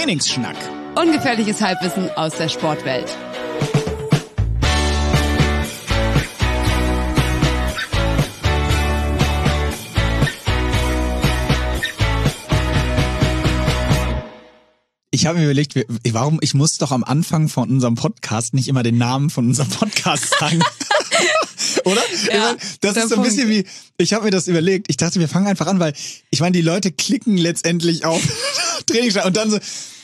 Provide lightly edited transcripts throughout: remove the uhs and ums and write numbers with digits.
Trainingsschnack. Ungefährliches Halbwissen aus der Sportwelt. Ich habe mir überlegt, ich muss doch am Anfang von unserem Podcast nicht immer den Namen von unserem Podcast sagen. Oder? Ja, das ist so ein bisschen wie, ich habe mir das überlegt, ich dachte, wir fangen einfach an, weil ich meine, die Leute klicken letztendlich auf Trainingsschnack und dann so,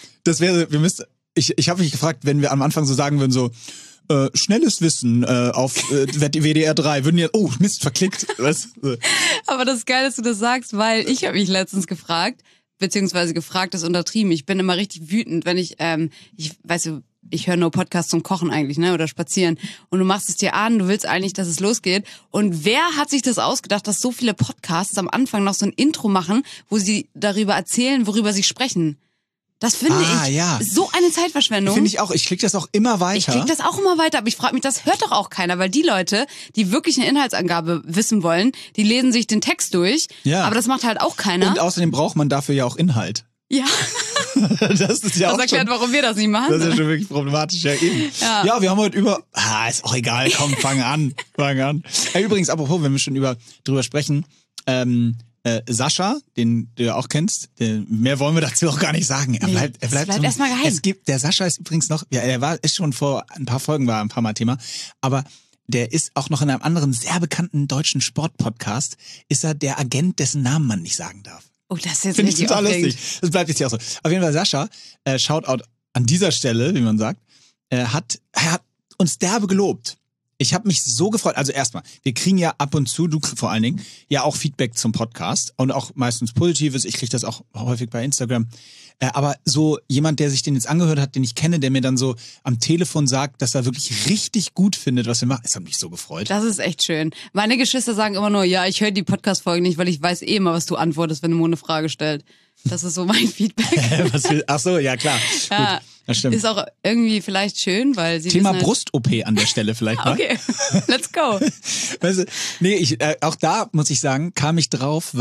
ich habe mich gefragt, wenn wir am Anfang so sagen würden, so, schnelles Wissen auf WDR 3, würden ja, oh Mist, verklickt. Was? Aber das ist geil, dass du das sagst, weil ich habe mich letztens gefragt, beziehungsweise gefragt ist untertrieben. Ich bin immer richtig wütend, wenn ich höre nur Podcasts zum Kochen eigentlich, ne, oder spazieren. Und du machst es dir an, du willst eigentlich, dass es losgeht. Und wer hat sich das ausgedacht, dass so viele Podcasts am Anfang noch so ein Intro machen, wo sie darüber erzählen, worüber sie sprechen? Das finde ich so eine Zeitverschwendung. Finde ich auch. Ich klicke das auch immer weiter. Ich klicke das auch immer weiter, aber ich frage mich, das hört doch auch keiner, weil die Leute, die wirklich eine Inhaltsangabe wissen wollen, die lesen sich den Text durch, aber das macht halt auch keiner. Und außerdem braucht man dafür ja auch Inhalt. Ja. Das ist ja das auch erklärt, warum wir das nicht machen. Das ist ja schon wirklich problematisch, ja eben. Ja, wir haben heute ist auch egal, komm, fang an. Übrigens, apropos, wenn wir schon drüber sprechen, Sascha, den du ja auch kennst, mehr wollen wir dazu auch gar nicht sagen. Er bleibt erstmal geheim. Der Sascha ist übrigens noch, ist schon vor ein paar Folgen ein paar Mal Thema, aber der ist auch noch in einem anderen sehr bekannten deutschen Sportpodcast, ist er der Agent, dessen Namen man nicht sagen darf. Oh, das ist jetzt Finde ich total lustig. Das bleibt jetzt hier auch so. Auf jeden Fall Sascha, Shoutout an dieser Stelle, wie man sagt, er hat uns derbe gelobt. Ich habe mich so gefreut. Also erstmal, wir kriegen ja ab und zu, du vor allen Dingen, ja auch Feedback zum Podcast und auch meistens Positives. Ich kriege das auch häufig bei Instagram. Aber so jemand, der sich den jetzt angehört hat, den ich kenne, der mir dann so am Telefon sagt, dass er wirklich richtig gut findet, was wir machen, das hat mich so gefreut. Das ist echt schön. Meine Geschwister sagen immer nur, ja, ich höre die Podcast-Folgen nicht, weil ich weiß eh immer, was du antwortest, wenn du mir eine Frage stellst. Das ist so mein Feedback. Ach so, ja klar. Ja, gut, das stimmt. Ist auch irgendwie vielleicht schön, weil sie Thema wissen halt, Brust-OP an der Stelle vielleicht mal. Okay, let's go. Weißt du, nee, auch da muss ich sagen, komme ich drauf,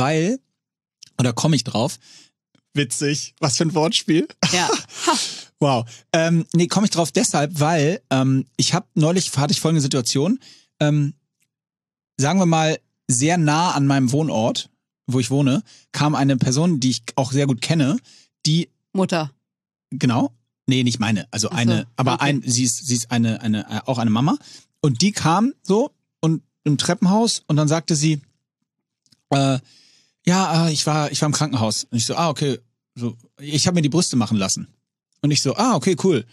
witzig, was für ein Wortspiel. Ja. Wow. Komme ich drauf deshalb, weil hatte ich folgende Situation, sagen wir mal, sehr nah an meinem Wohnort, wo ich wohne, kam eine Person, die ich auch sehr gut kenne, die... Mutter. Genau. Nee, nicht meine. Also sie ist auch eine Mama. Und die kam so und im Treppenhaus und dann sagte sie, ich war im Krankenhaus. Und ich so, okay. So, ich habe mir die Brüste machen lassen. Und ich so, okay, cool.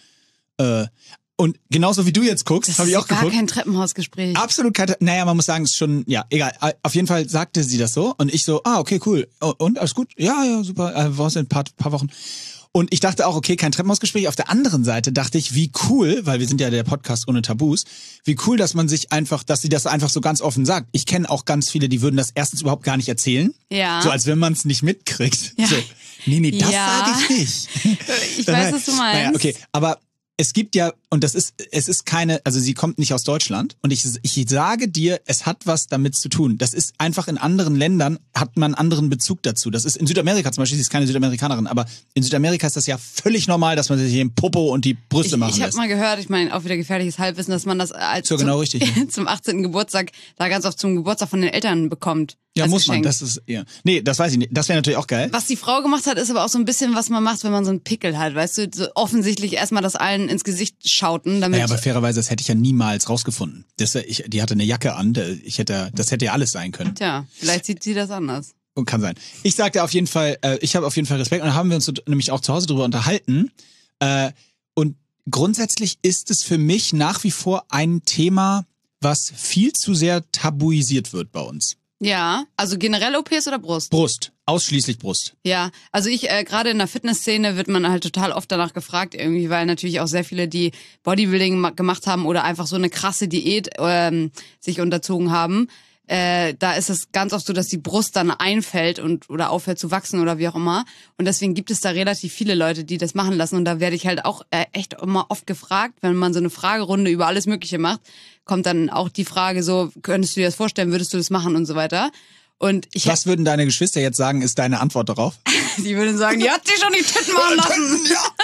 Und genauso wie du jetzt guckst, habe ich auch geguckt. Das ist gar kein Treppenhausgespräch. Absolut kein, man muss sagen, es ist schon, ja, egal. Auf jeden Fall sagte sie das so und ich so, okay, cool. Und alles gut? Ja, super. War es in ein paar Wochen. Und ich dachte auch, okay, kein Treppenhausgespräch. Auf der anderen Seite dachte ich, wie cool, weil wir sind ja der Podcast ohne Tabus, wie cool, dass sie das einfach so ganz offen sagt. Ich kenne auch ganz viele, die würden das erstens überhaupt gar nicht erzählen. Ja. So als wenn man es nicht mitkriegt. Ja. So, nee, das sage ich nicht. Ich weiß, was du meinst. Naja, okay, aber es gibt ja, und es ist keine, also sie kommt nicht aus Deutschland und ich sage dir, es hat was damit zu tun. Das ist einfach in anderen Ländern, hat man einen anderen Bezug dazu. Das ist in Südamerika zum Beispiel, sie ist keine Südamerikanerin, aber in Südamerika ist das ja völlig normal, dass man sich den Popo und die Brüste machen lässt. Ich habe mal gehört, ich meine, auch wieder gefährliches Halbwissen, dass man das zum 18. Geburtstag, da ganz oft zum Geburtstag von den Eltern bekommt. Ja, muss Geschenk. man, das ist, ja. Nee, das weiß ich nicht. Das wäre natürlich auch geil. Was die Frau gemacht hat, ist aber auch so ein bisschen, was man macht, wenn man so einen Pickel hat, weißt du, so offensichtlich erstmal das allen ins Gesicht schauten, damit... Ja, aber fairerweise, das hätte ich ja niemals rausgefunden. Die hatte eine Jacke an, das hätte ja alles sein können. Tja, vielleicht sieht sie das anders. Und kann sein. Ich sagte auf jeden Fall, ich habe auf jeden Fall Respekt und da haben wir uns nämlich auch zu Hause drüber unterhalten. Und grundsätzlich ist es für mich nach wie vor ein Thema, was viel zu sehr tabuisiert wird bei uns. Ja, also generell OPs oder Brust? Brust, ausschließlich Brust. Ja, also ich, gerade in der Fitnessszene wird man halt total oft danach gefragt irgendwie, weil natürlich auch sehr viele, die Bodybuilding gemacht haben oder einfach so eine krasse Diät sich unterzogen haben, da ist es ganz oft so, dass die Brust dann einfällt oder aufhört zu wachsen oder wie auch immer. Und deswegen gibt es da relativ viele Leute, die das machen lassen. Und da werde ich halt auch echt immer oft gefragt, wenn man so eine Fragerunde über alles Mögliche macht, kommt dann auch die Frage so, könntest du dir das vorstellen, würdest du das machen und so weiter. Und was würden deine Geschwister jetzt sagen, ist deine Antwort darauf? Die würden sagen, die hat sich schon die Titten machen lassen.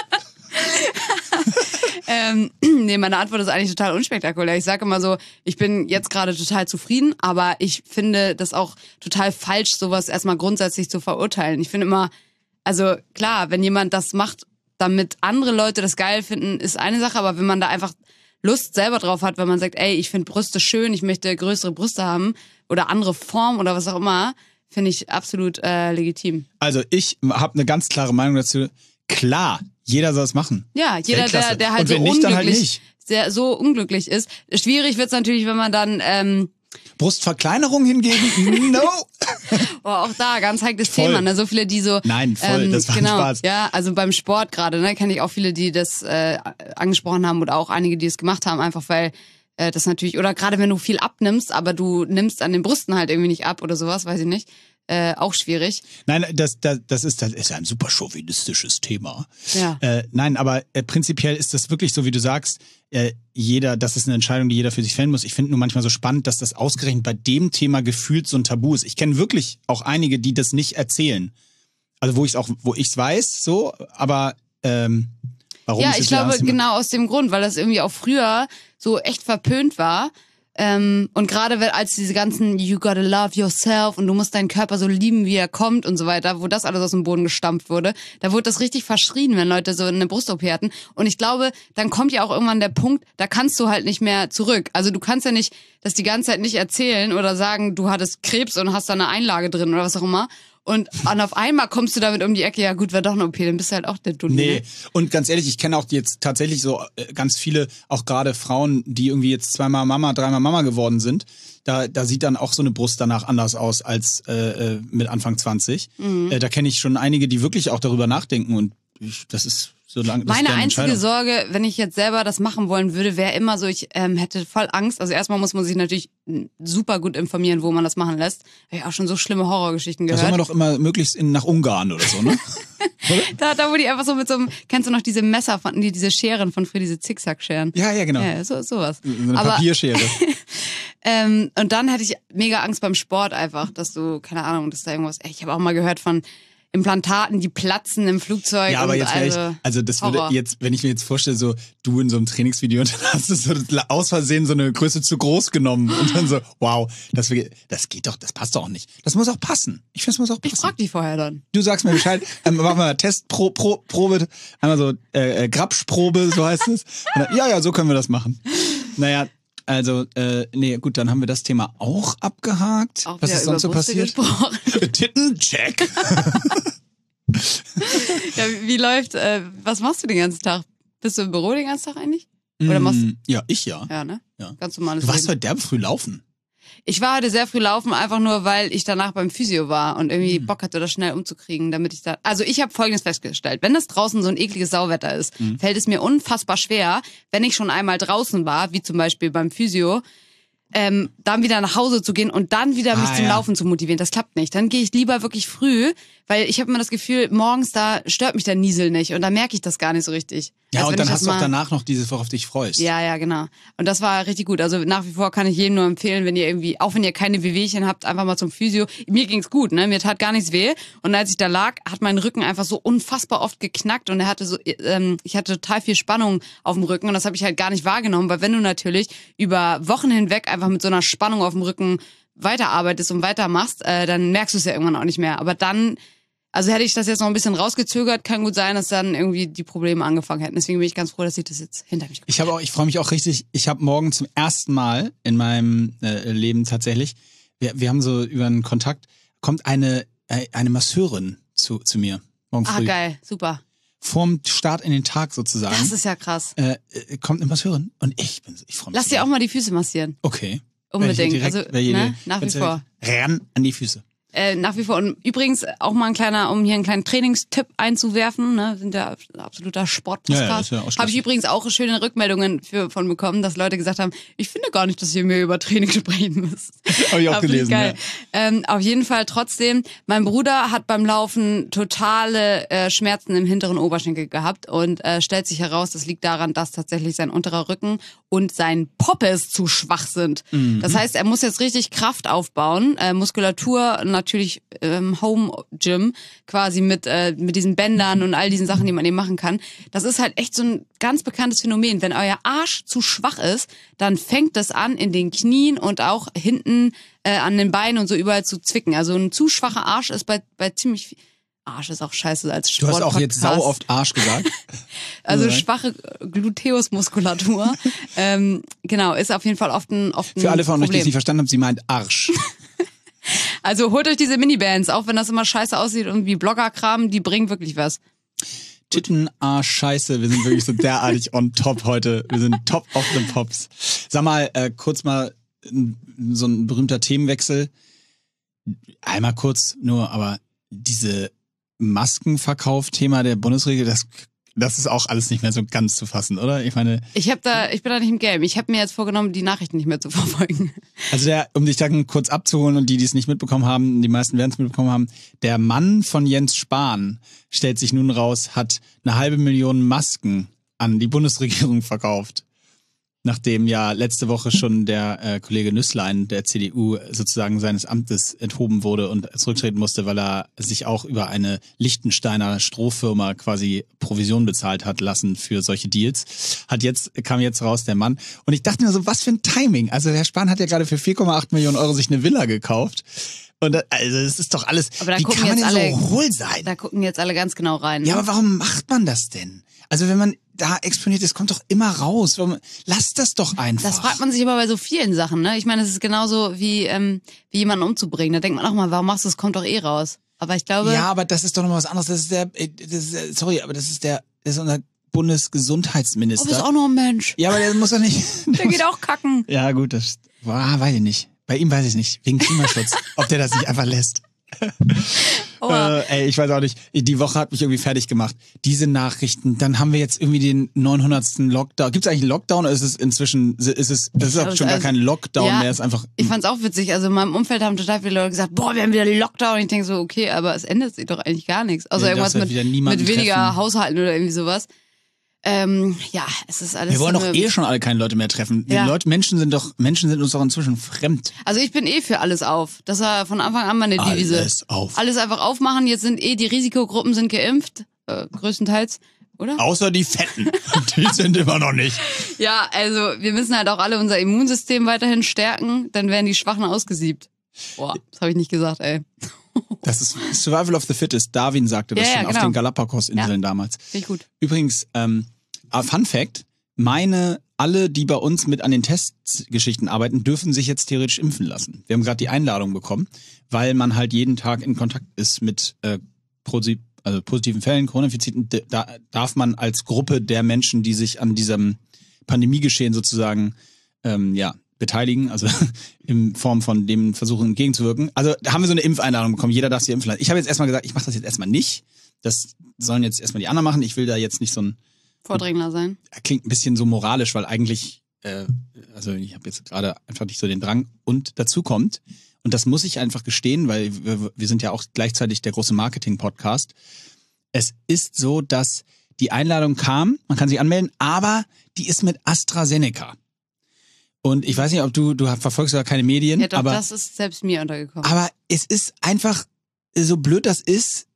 Nee, meine Antwort ist eigentlich total unspektakulär. Ich sage immer so, ich bin jetzt gerade total zufrieden, aber ich finde das auch total falsch, sowas erstmal grundsätzlich zu verurteilen. Ich finde immer, also klar, wenn jemand das macht, damit andere Leute das geil finden, ist eine Sache, aber wenn man da einfach Lust selber drauf hat, wenn man sagt, ey, ich finde Brüste schön, ich möchte größere Brüste haben oder andere Form oder was auch immer, finde ich absolut legitim. Also ich habe eine ganz klare Meinung dazu. Klar, jeder soll es machen. Ja, jeder, der halt und so wenn nicht, dann halt nicht. so unglücklich ist. Schwierig wird's natürlich, wenn man dann Brustverkleinerung hingegen? No! oh, auch da, ganz heikles Voll. Thema. Ne? So viele, die so... Nein, voll, das war genau, Spaß. Ja, also beim Sport gerade, ne, kenne ich auch viele, die das angesprochen haben oder auch einige, die es gemacht haben, einfach weil das natürlich... Oder gerade wenn du viel abnimmst, aber du nimmst an den Brüsten halt irgendwie nicht ab oder sowas, weiß ich nicht. Auch schwierig. Nein, das ist ja ein super chauvinistisches Thema. Ja. Nein, aber prinzipiell ist das wirklich so, wie du sagst, das ist eine Entscheidung, die jeder für sich fällen muss. Ich finde nur manchmal so spannend, dass das ausgerechnet bei dem Thema gefühlt so ein Tabu ist. Ich kenne wirklich auch einige, die das nicht erzählen. Also wo ich's weiß, so, aber warum? Ja, ist ich es ja glaube genau aus dem Grund, weil das irgendwie auch früher so echt verpönt war. Und gerade als diese ganzen You gotta love yourself und du musst deinen Körper so lieben, wie er kommt und so weiter, wo das alles aus dem Boden gestampft wurde, da wurde das richtig verschrien, wenn Leute so eine Brust-OP hatten. Und ich glaube, dann kommt ja auch irgendwann der Punkt, da kannst du halt nicht mehr zurück. Also du kannst ja nicht das die ganze Zeit nicht erzählen oder sagen, du hattest Krebs und hast da eine Einlage drin oder was auch immer. Und auf einmal kommst du damit um die Ecke, ja gut, war doch eine OP, dann bist du halt auch der Dulli. Nee, ne? und ganz ehrlich, ich kenne auch jetzt tatsächlich so ganz viele, auch gerade Frauen, die irgendwie jetzt zweimal Mama, dreimal Mama geworden sind. Da sieht dann auch so eine Brust danach anders aus als mit Anfang 20. Da kenne ich schon einige, die wirklich auch darüber nachdenken und das ist so lange. Meine einzige Sorge, wenn ich jetzt selber das machen wollen würde, wäre immer so, ich hätte voll Angst. Also erstmal muss man sich natürlich super gut informieren, wo man das machen lässt. Habe ich auch schon so schlimme Horrorgeschichten gehört. Da soll man doch immer möglichst nach Ungarn oder so, ne? da wo die einfach so mit so einem, kennst du noch diese Messer, diese Scheren von früher, diese Zickzack-Scheren? Ja, genau. Ja, sowas. So eine Papierschere. Und dann hätte ich mega Angst beim Sport einfach, dass du, keine Ahnung, dass da irgendwas, ich habe auch mal gehört von Implantaten, die platzen im Flugzeug. Ja, aber und jetzt also das würde jetzt, wenn ich mir jetzt vorstelle, so du in so einem Trainingsvideo und dann hast du so aus Versehen so eine Größe zu groß genommen und dann so, wow, das geht doch, das passt doch auch nicht. Das muss auch passen. Ich finde, es muss auch passen. Ich frag die vorher dann. Du sagst mir Bescheid, machen wir mal Testprobe, einmal so Grapschprobe, so heißt es. Und dann, ja, so können wir das machen. Naja, also, nee, gut, dann haben wir das Thema auch abgehakt. Auch was ist sonst so passiert? Titten, check. Ja, wie läuft, was machst du den ganzen Tag? Bist du im Büro den ganzen Tag eigentlich? Oder machst Ja, ich ja. Ja, ne? Ja. Ganz normales Du warst Leben. heute derbe früh laufen. Ich war heute sehr früh laufen, einfach nur, weil ich danach beim Physio war und irgendwie Bock hatte, das schnell umzukriegen, damit ich da... Also ich habe Folgendes festgestellt. Wenn es draußen so ein ekliges Sauwetter ist, fällt es mir unfassbar schwer, wenn ich schon einmal draußen war, wie zum Beispiel beim Physio, dann wieder nach Hause zu gehen und dann wieder mich zum Laufen zu motivieren. Das klappt nicht. Dann gehe ich lieber wirklich früh, weil ich habe immer das Gefühl, morgens da stört mich der Niesel nicht und da merke ich das gar nicht so richtig. Ja, Als und wenn dann ich hast das du auch mal- danach noch dieses, worauf dich freust. Ja, genau. Und das war richtig gut. Also nach wie vor kann ich jedem nur empfehlen, wenn ihr irgendwie, auch wenn ihr keine Wehwehchen habt, einfach mal zum Physio. Mir ging's gut, ne? Mir tat gar nichts weh. Und als ich da lag, hat mein Rücken einfach so unfassbar oft geknackt und er hatte so, ich hatte total viel Spannung auf dem Rücken und das habe ich halt gar nicht wahrgenommen, weil wenn du natürlich über Wochen hinweg einfach mit so einer Spannung auf dem Rücken weiterarbeitest und weitermachst, dann merkst du es ja irgendwann auch nicht mehr. Aber dann, also hätte ich das jetzt noch ein bisschen rausgezögert, kann gut sein, dass dann irgendwie die Probleme angefangen hätten. Deswegen bin ich ganz froh, dass ich das jetzt hinter mich gebracht habe. Ich freue mich auch richtig. Ich habe morgen zum ersten Mal in meinem Leben tatsächlich, wir haben so über einen Kontakt, kommt eine Masseurin zu mir morgen früh. Ah, geil, super. Vorm Start in den Tag sozusagen. Das ist ja krass. Kommt eine Masseurin und ich freue mich. Lass dir auch mal die Füße massieren. Okay. Unbedingt. Direkt, Also, ne, nach wie vor. Ran an die Füße. Nach wie vor. Und übrigens auch mal um hier einen kleinen Trainingstipp einzuwerfen, ne, sind ja absoluter Sportpodcast. Ja, Habe ich übrigens auch schöne Rückmeldungen von bekommen, dass Leute gesagt haben, ich finde gar nicht, dass ihr mir über Training sprechen müsst. Habe ich auch gelesen. Geil. Ja. Auf jeden Fall trotzdem, mein Bruder hat beim Laufen totale Schmerzen im hinteren Oberschenkel gehabt und stellt sich heraus, das liegt daran, dass tatsächlich sein unterer Rücken und sein Poppes zu schwach sind. Das heißt, er muss jetzt richtig Kraft aufbauen, Muskulatur natürlich natürlich Home Gym quasi mit diesen Bändern und all diesen Sachen, die man eben machen kann. Das ist halt echt so ein ganz bekanntes Phänomen. Wenn euer Arsch zu schwach ist, dann fängt das an in den Knien und auch hinten an den Beinen und so überall zu zwicken. Also ein zu schwacher Arsch ist bei ziemlich viel. Arsch ist auch scheiße als Du hast auch jetzt sau oft Arsch gesagt. Also schwache Gluteusmuskulatur. Genau, ist auf jeden Fall oft ein Für alle von euch, die Problem. es nicht verstanden haben, sie meint Arsch. Also holt euch diese Minibands, auch wenn das immer scheiße aussieht und wie Bloggerkram, die bringen wirklich was. Titten, Arsch, Scheiße. Wir sind wirklich so derartig on top heute. Wir sind top of the pops. Sag mal, kurz mal so ein berühmter Themenwechsel. Einmal kurz nur, aber diese Maskenverkauf-Thema der Bundesregierung, das ist auch alles nicht mehr so ganz zu fassen, oder? Ich meine, Ich bin da nicht im Game. Ich habe mir jetzt vorgenommen, die Nachrichten nicht mehr zu verfolgen. also um dich dann kurz abzuholen und die es nicht mitbekommen haben, die meisten werden es mitbekommen haben, der Mann von Jens Spahn, stellt sich nun raus, hat 500.000 Masken an die Bundesregierung verkauft. Nachdem ja letzte Woche schon der Kollege Nüßlein der CDU sozusagen seines Amtes enthoben wurde und zurücktreten musste, weil er sich auch über eine Liechtensteiner Strohfirma quasi Provision bezahlt hat lassen für solche Deals. Kam jetzt raus der Mann. Und ich dachte mir so, was für ein Timing. Also Herr Spahn hat ja gerade für 4,8 Millionen Euro sich eine Villa gekauft. Und also es ist doch alles, Aber da wie gucken kann man jetzt denn alle- so hohl sein? Da gucken jetzt alle ganz genau rein. Ne? Ja, aber warum macht man das denn? Also wenn man da exponiert ist, kommt doch immer raus. Lass das doch einfach. Das fragt man sich aber bei so vielen Sachen, ne? Ich meine, es ist genauso wie jemanden umzubringen. Da denkt man auch mal, warum machst du das? Kommt doch eh raus. Aber ich glaube. Ja, aber das ist doch nochmal was anderes. Das ist unser Bundesgesundheitsminister. Du bist auch nur ein Mensch. Ja, aber der muss doch nicht. Der geht auch kacken. Ja, gut, weiß ich nicht. Bei ihm weiß ich nicht. Wegen Klimaschutz. Ob der das nicht einfach lässt. Ich weiß auch nicht. Die Woche hat mich irgendwie fertig gemacht. Diese Nachrichten, dann haben wir jetzt irgendwie den 900. Lockdown. Gibt es eigentlich einen Lockdown oder ist es inzwischen, das ist schon gar kein Lockdown mehr, ist einfach. Ich fand's auch witzig. Also in meinem Umfeld haben total viele Leute gesagt, boah, wir haben wieder Lockdown. Und ich denke so, okay, aber es ändert sich doch eigentlich gar nichts. Außer Ja, irgendwas darfst halt wieder niemanden mit weniger treffen. Haushalten oder irgendwie sowas. Ja, es ist alles. Wir wollen so doch eine- schon alle keine Leute mehr treffen. Die Ja. Menschen sind uns doch inzwischen fremd. Also ich bin für alles auf. Das war von Anfang an meine Devise. Alles auf. Alles einfach aufmachen. Jetzt sind die Risikogruppen sind geimpft. Größtenteils, oder? Außer die Fetten. Die sind immer noch nicht. Ja, also wir müssen halt auch alle unser Immunsystem weiterhin stärken. Dann werden die Schwachen ausgesiebt. Boah, das habe ich nicht gesagt, ey. Das ist Survival of the Fittest. Darwin sagte das Ja, schon ja, auf genau. den Galapagos-Inseln damals. Finde ich gut. Übrigens, Fun Fact, alle, die bei uns mit an den Testgeschichten arbeiten, dürfen sich jetzt theoretisch impfen lassen. Wir haben gerade die Einladung bekommen, weil man halt jeden Tag in Kontakt ist mit positiven Fällen, Corona-Infizierten. Da darf man als Gruppe der Menschen, die sich an diesem Pandemiegeschehen sozusagen beteiligen, also in Form von dem Versuchen entgegenzuwirken. Also da haben wir so eine Impfeinladung bekommen, jeder darf sich impfen lassen. Ich habe jetzt erstmal gesagt, ich mache das jetzt erstmal nicht. Das sollen jetzt erstmal die anderen machen. Ich will da jetzt nicht so ein Vordringler sein. klingt ein bisschen so moralisch, weil eigentlich, also ich habe jetzt gerade einfach nicht so den Drang. Und dazu kommt, und das muss ich einfach gestehen, weil wir sind ja auch gleichzeitig der große Marketing-Podcast. Es ist so, dass die Einladung kam, man kann sich anmelden, aber die ist mit AstraZeneca. Und ich weiß nicht, ob du verfolgst ja keine Medien, Ja, doch, aber das ist selbst mir untergekommen. aber es ist einfach, so blöd das ist,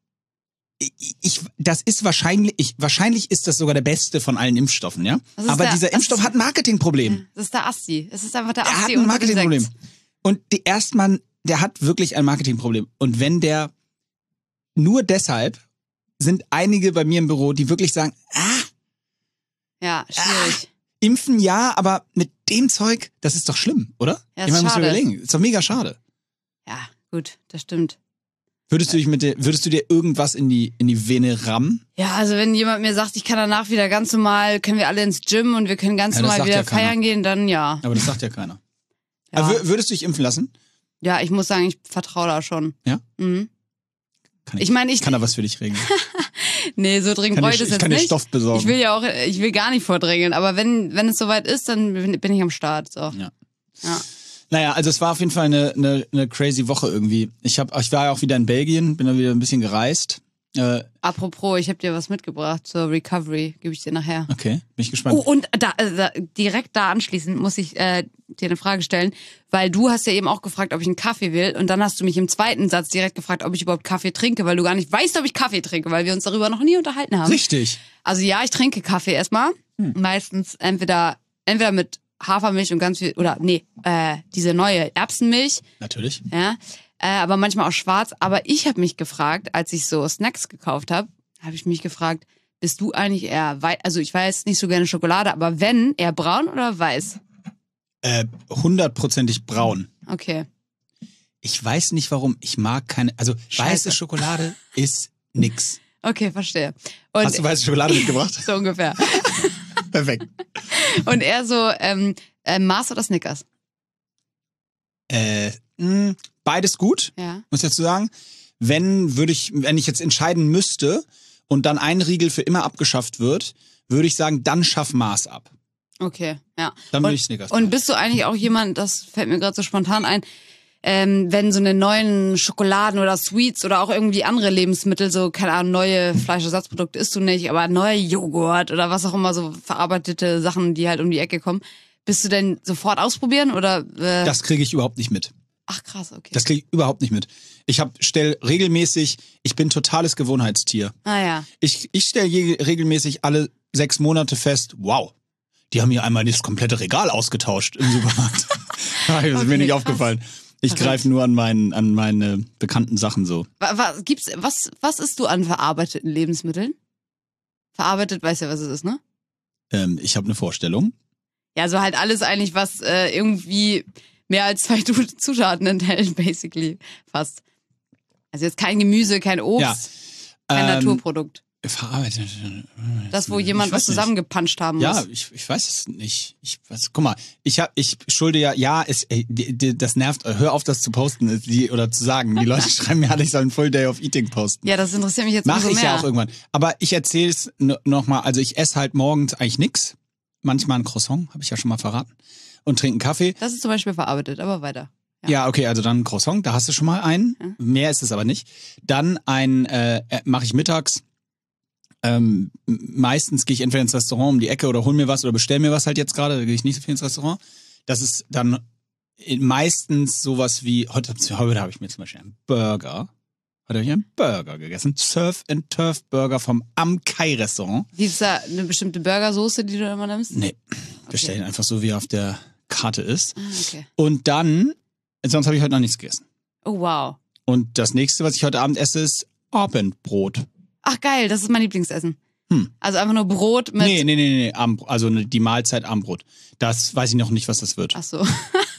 wahrscheinlich ist das sogar der beste von allen Impfstoffen, ja? Das ist Aber der- dieser das Impfstoff ist- hat ein Marketingproblem. Das ist der Asti. Es ist einfach der Er hat Asti ein unter den Marketingproblem. Sechs. Und der Erstmann, der hat wirklich ein Marketingproblem. Und wenn nur deshalb sind einige bei mir im Büro, die wirklich sagen, Ja, schwierig. impfen ja, aber mit dem Zeug, das ist doch schlimm, oder? Ja, Ich meine, ist musst du schade. überlegen. Ist doch mega schade. Ja, gut, das stimmt. Würdest du dir irgendwas in die Vene rammen? Ja, also wenn jemand mir sagt, ich kann danach wieder ganz normal, können wir alle ins Gym und wir können ganz Ja, das normal sagt wieder ja keiner. feiern gehen, dann ja. Aber das sagt ja keiner. Ja. Aber würdest du dich impfen lassen? Ja, ich muss sagen, ich vertraue da schon. Ja? Mhm. Kann Ich meine, kann da was für dich regeln. Nee, so dringend brauche ich das Ich jetzt kann dir nicht. Stoff besorgen. Ich will gar nicht vordrängeln, aber wenn es soweit ist, dann bin ich am Start. So. Ja. Ja. Naja, also es war auf jeden Fall eine crazy Woche irgendwie. Ich war ja auch wieder in Belgien, bin da wieder ein bisschen gereist. Apropos, ich habe dir was mitgebracht zur Recovery, gebe ich dir nachher. Okay, bin ich gespannt. Oh, und direkt da anschließend muss ich dir eine Frage stellen, weil du hast ja eben auch gefragt, ob ich einen Kaffee will und dann hast du mich im zweiten Satz direkt gefragt, ob ich überhaupt Kaffee trinke, weil du gar nicht weißt, ob ich Kaffee trinke, weil wir uns darüber noch nie unterhalten haben. Richtig. Also ja, ich trinke Kaffee erstmal. Meistens entweder mit Hafermilch und ganz viel, diese neue Erbsenmilch. Natürlich. Ja, aber manchmal auch schwarz. Aber ich habe mich gefragt, als ich so Snacks gekauft habe, bist du eigentlich eher weiß, also ich weiß nicht so gerne Schokolade, aber wenn, eher braun oder weiß? 100%ig braun. Okay. Ich weiß nicht warum. Ich mag keine, also weiße Schokolade ist nix. Okay, verstehe. Und Hast du weiße Schokolade mitgebracht? so ungefähr. Perfekt. Und eher so Mars oder Snickers? Beides gut, Ja. muss ich dazu sagen. Wenn ich jetzt entscheiden müsste und dann ein Riegel für immer abgeschafft wird, würde ich sagen, dann schaff Mars ab. Okay, ja. Dann würde ich Snickers. Und bist du eigentlich auch jemand, das fällt mir gerade so spontan ein, wenn so eine neuen Schokoladen oder Sweets oder auch irgendwie andere Lebensmittel, so, keine Ahnung, neue Fleischersatzprodukte isst du nicht, aber neuer Joghurt oder was auch immer, so verarbeitete Sachen, die halt um die Ecke kommen, bist du denn sofort ausprobieren oder? Das kriege ich überhaupt nicht mit. Ach krass, okay. Das kriege ich überhaupt nicht mit. Ich bin totales Gewohnheitstier. Ah ja. Ich stelle regelmäßig alle 6 Monate fest, wow, die haben hier einmal das komplette Regal ausgetauscht im Supermarkt. Das ist mir nicht krass. aufgefallen. Ich greife nur an meine bekannten Sachen so. Was isst du an verarbeiteten Lebensmitteln? Verarbeitet, weißt ja, was es ist, ne? Ich habe eine Vorstellung. Ja, so halt alles eigentlich, was irgendwie mehr als 2 Zutaten enthält, basically. Fast. Also jetzt kein Gemüse, kein Obst, Ja. kein Naturprodukt. Verarbeitet. Das, wo jemand was zusammengepanscht haben muss. Ja, ich weiß es nicht. Guck mal, ich schulde das nervt, hör auf, das zu posten oder zu sagen. Die Leute schreiben mir alle, ich soll einen Full Day of Eating posten. Ja, das interessiert mich jetzt Mach umso ich mehr. ja auch irgendwann. Aber ich erzähle es nochmal, also ich esse halt morgens eigentlich nix. Manchmal ein Croissant, habe ich ja schon mal verraten. Und trinke einen Kaffee. Das ist zum Beispiel verarbeitet, aber weiter. Ja, okay, also dann ein Croissant, da hast du schon mal einen. Ja. Mehr ist es aber nicht. Dann mache ich mittags. Meistens gehe ich entweder ins Restaurant um die Ecke oder hol mir was oder bestell mir was halt jetzt gerade. Da gehe ich nicht so viel ins Restaurant. Das ist dann meistens sowas wie, heute habe ich mir zum Beispiel einen Burger. Heute habe ich einen Burger gegessen. Surf and Turf Burger vom Am-Kai Restaurant. Gibt es da eine bestimmte Burgersoße, die du immer nimmst? Nee, bestell ihn einfach so, wie er auf der Karte ist. Ah, okay. Und dann, sonst habe ich heute noch nichts gegessen. Oh, wow. Und das nächste, was ich heute Abend esse, ist Abendbrot. Ach geil, das ist mein Lieblingsessen. Also einfach nur Brot mit... Nee, also die Mahlzeit Abendbrot. Das weiß ich noch nicht, was das wird. Ach so.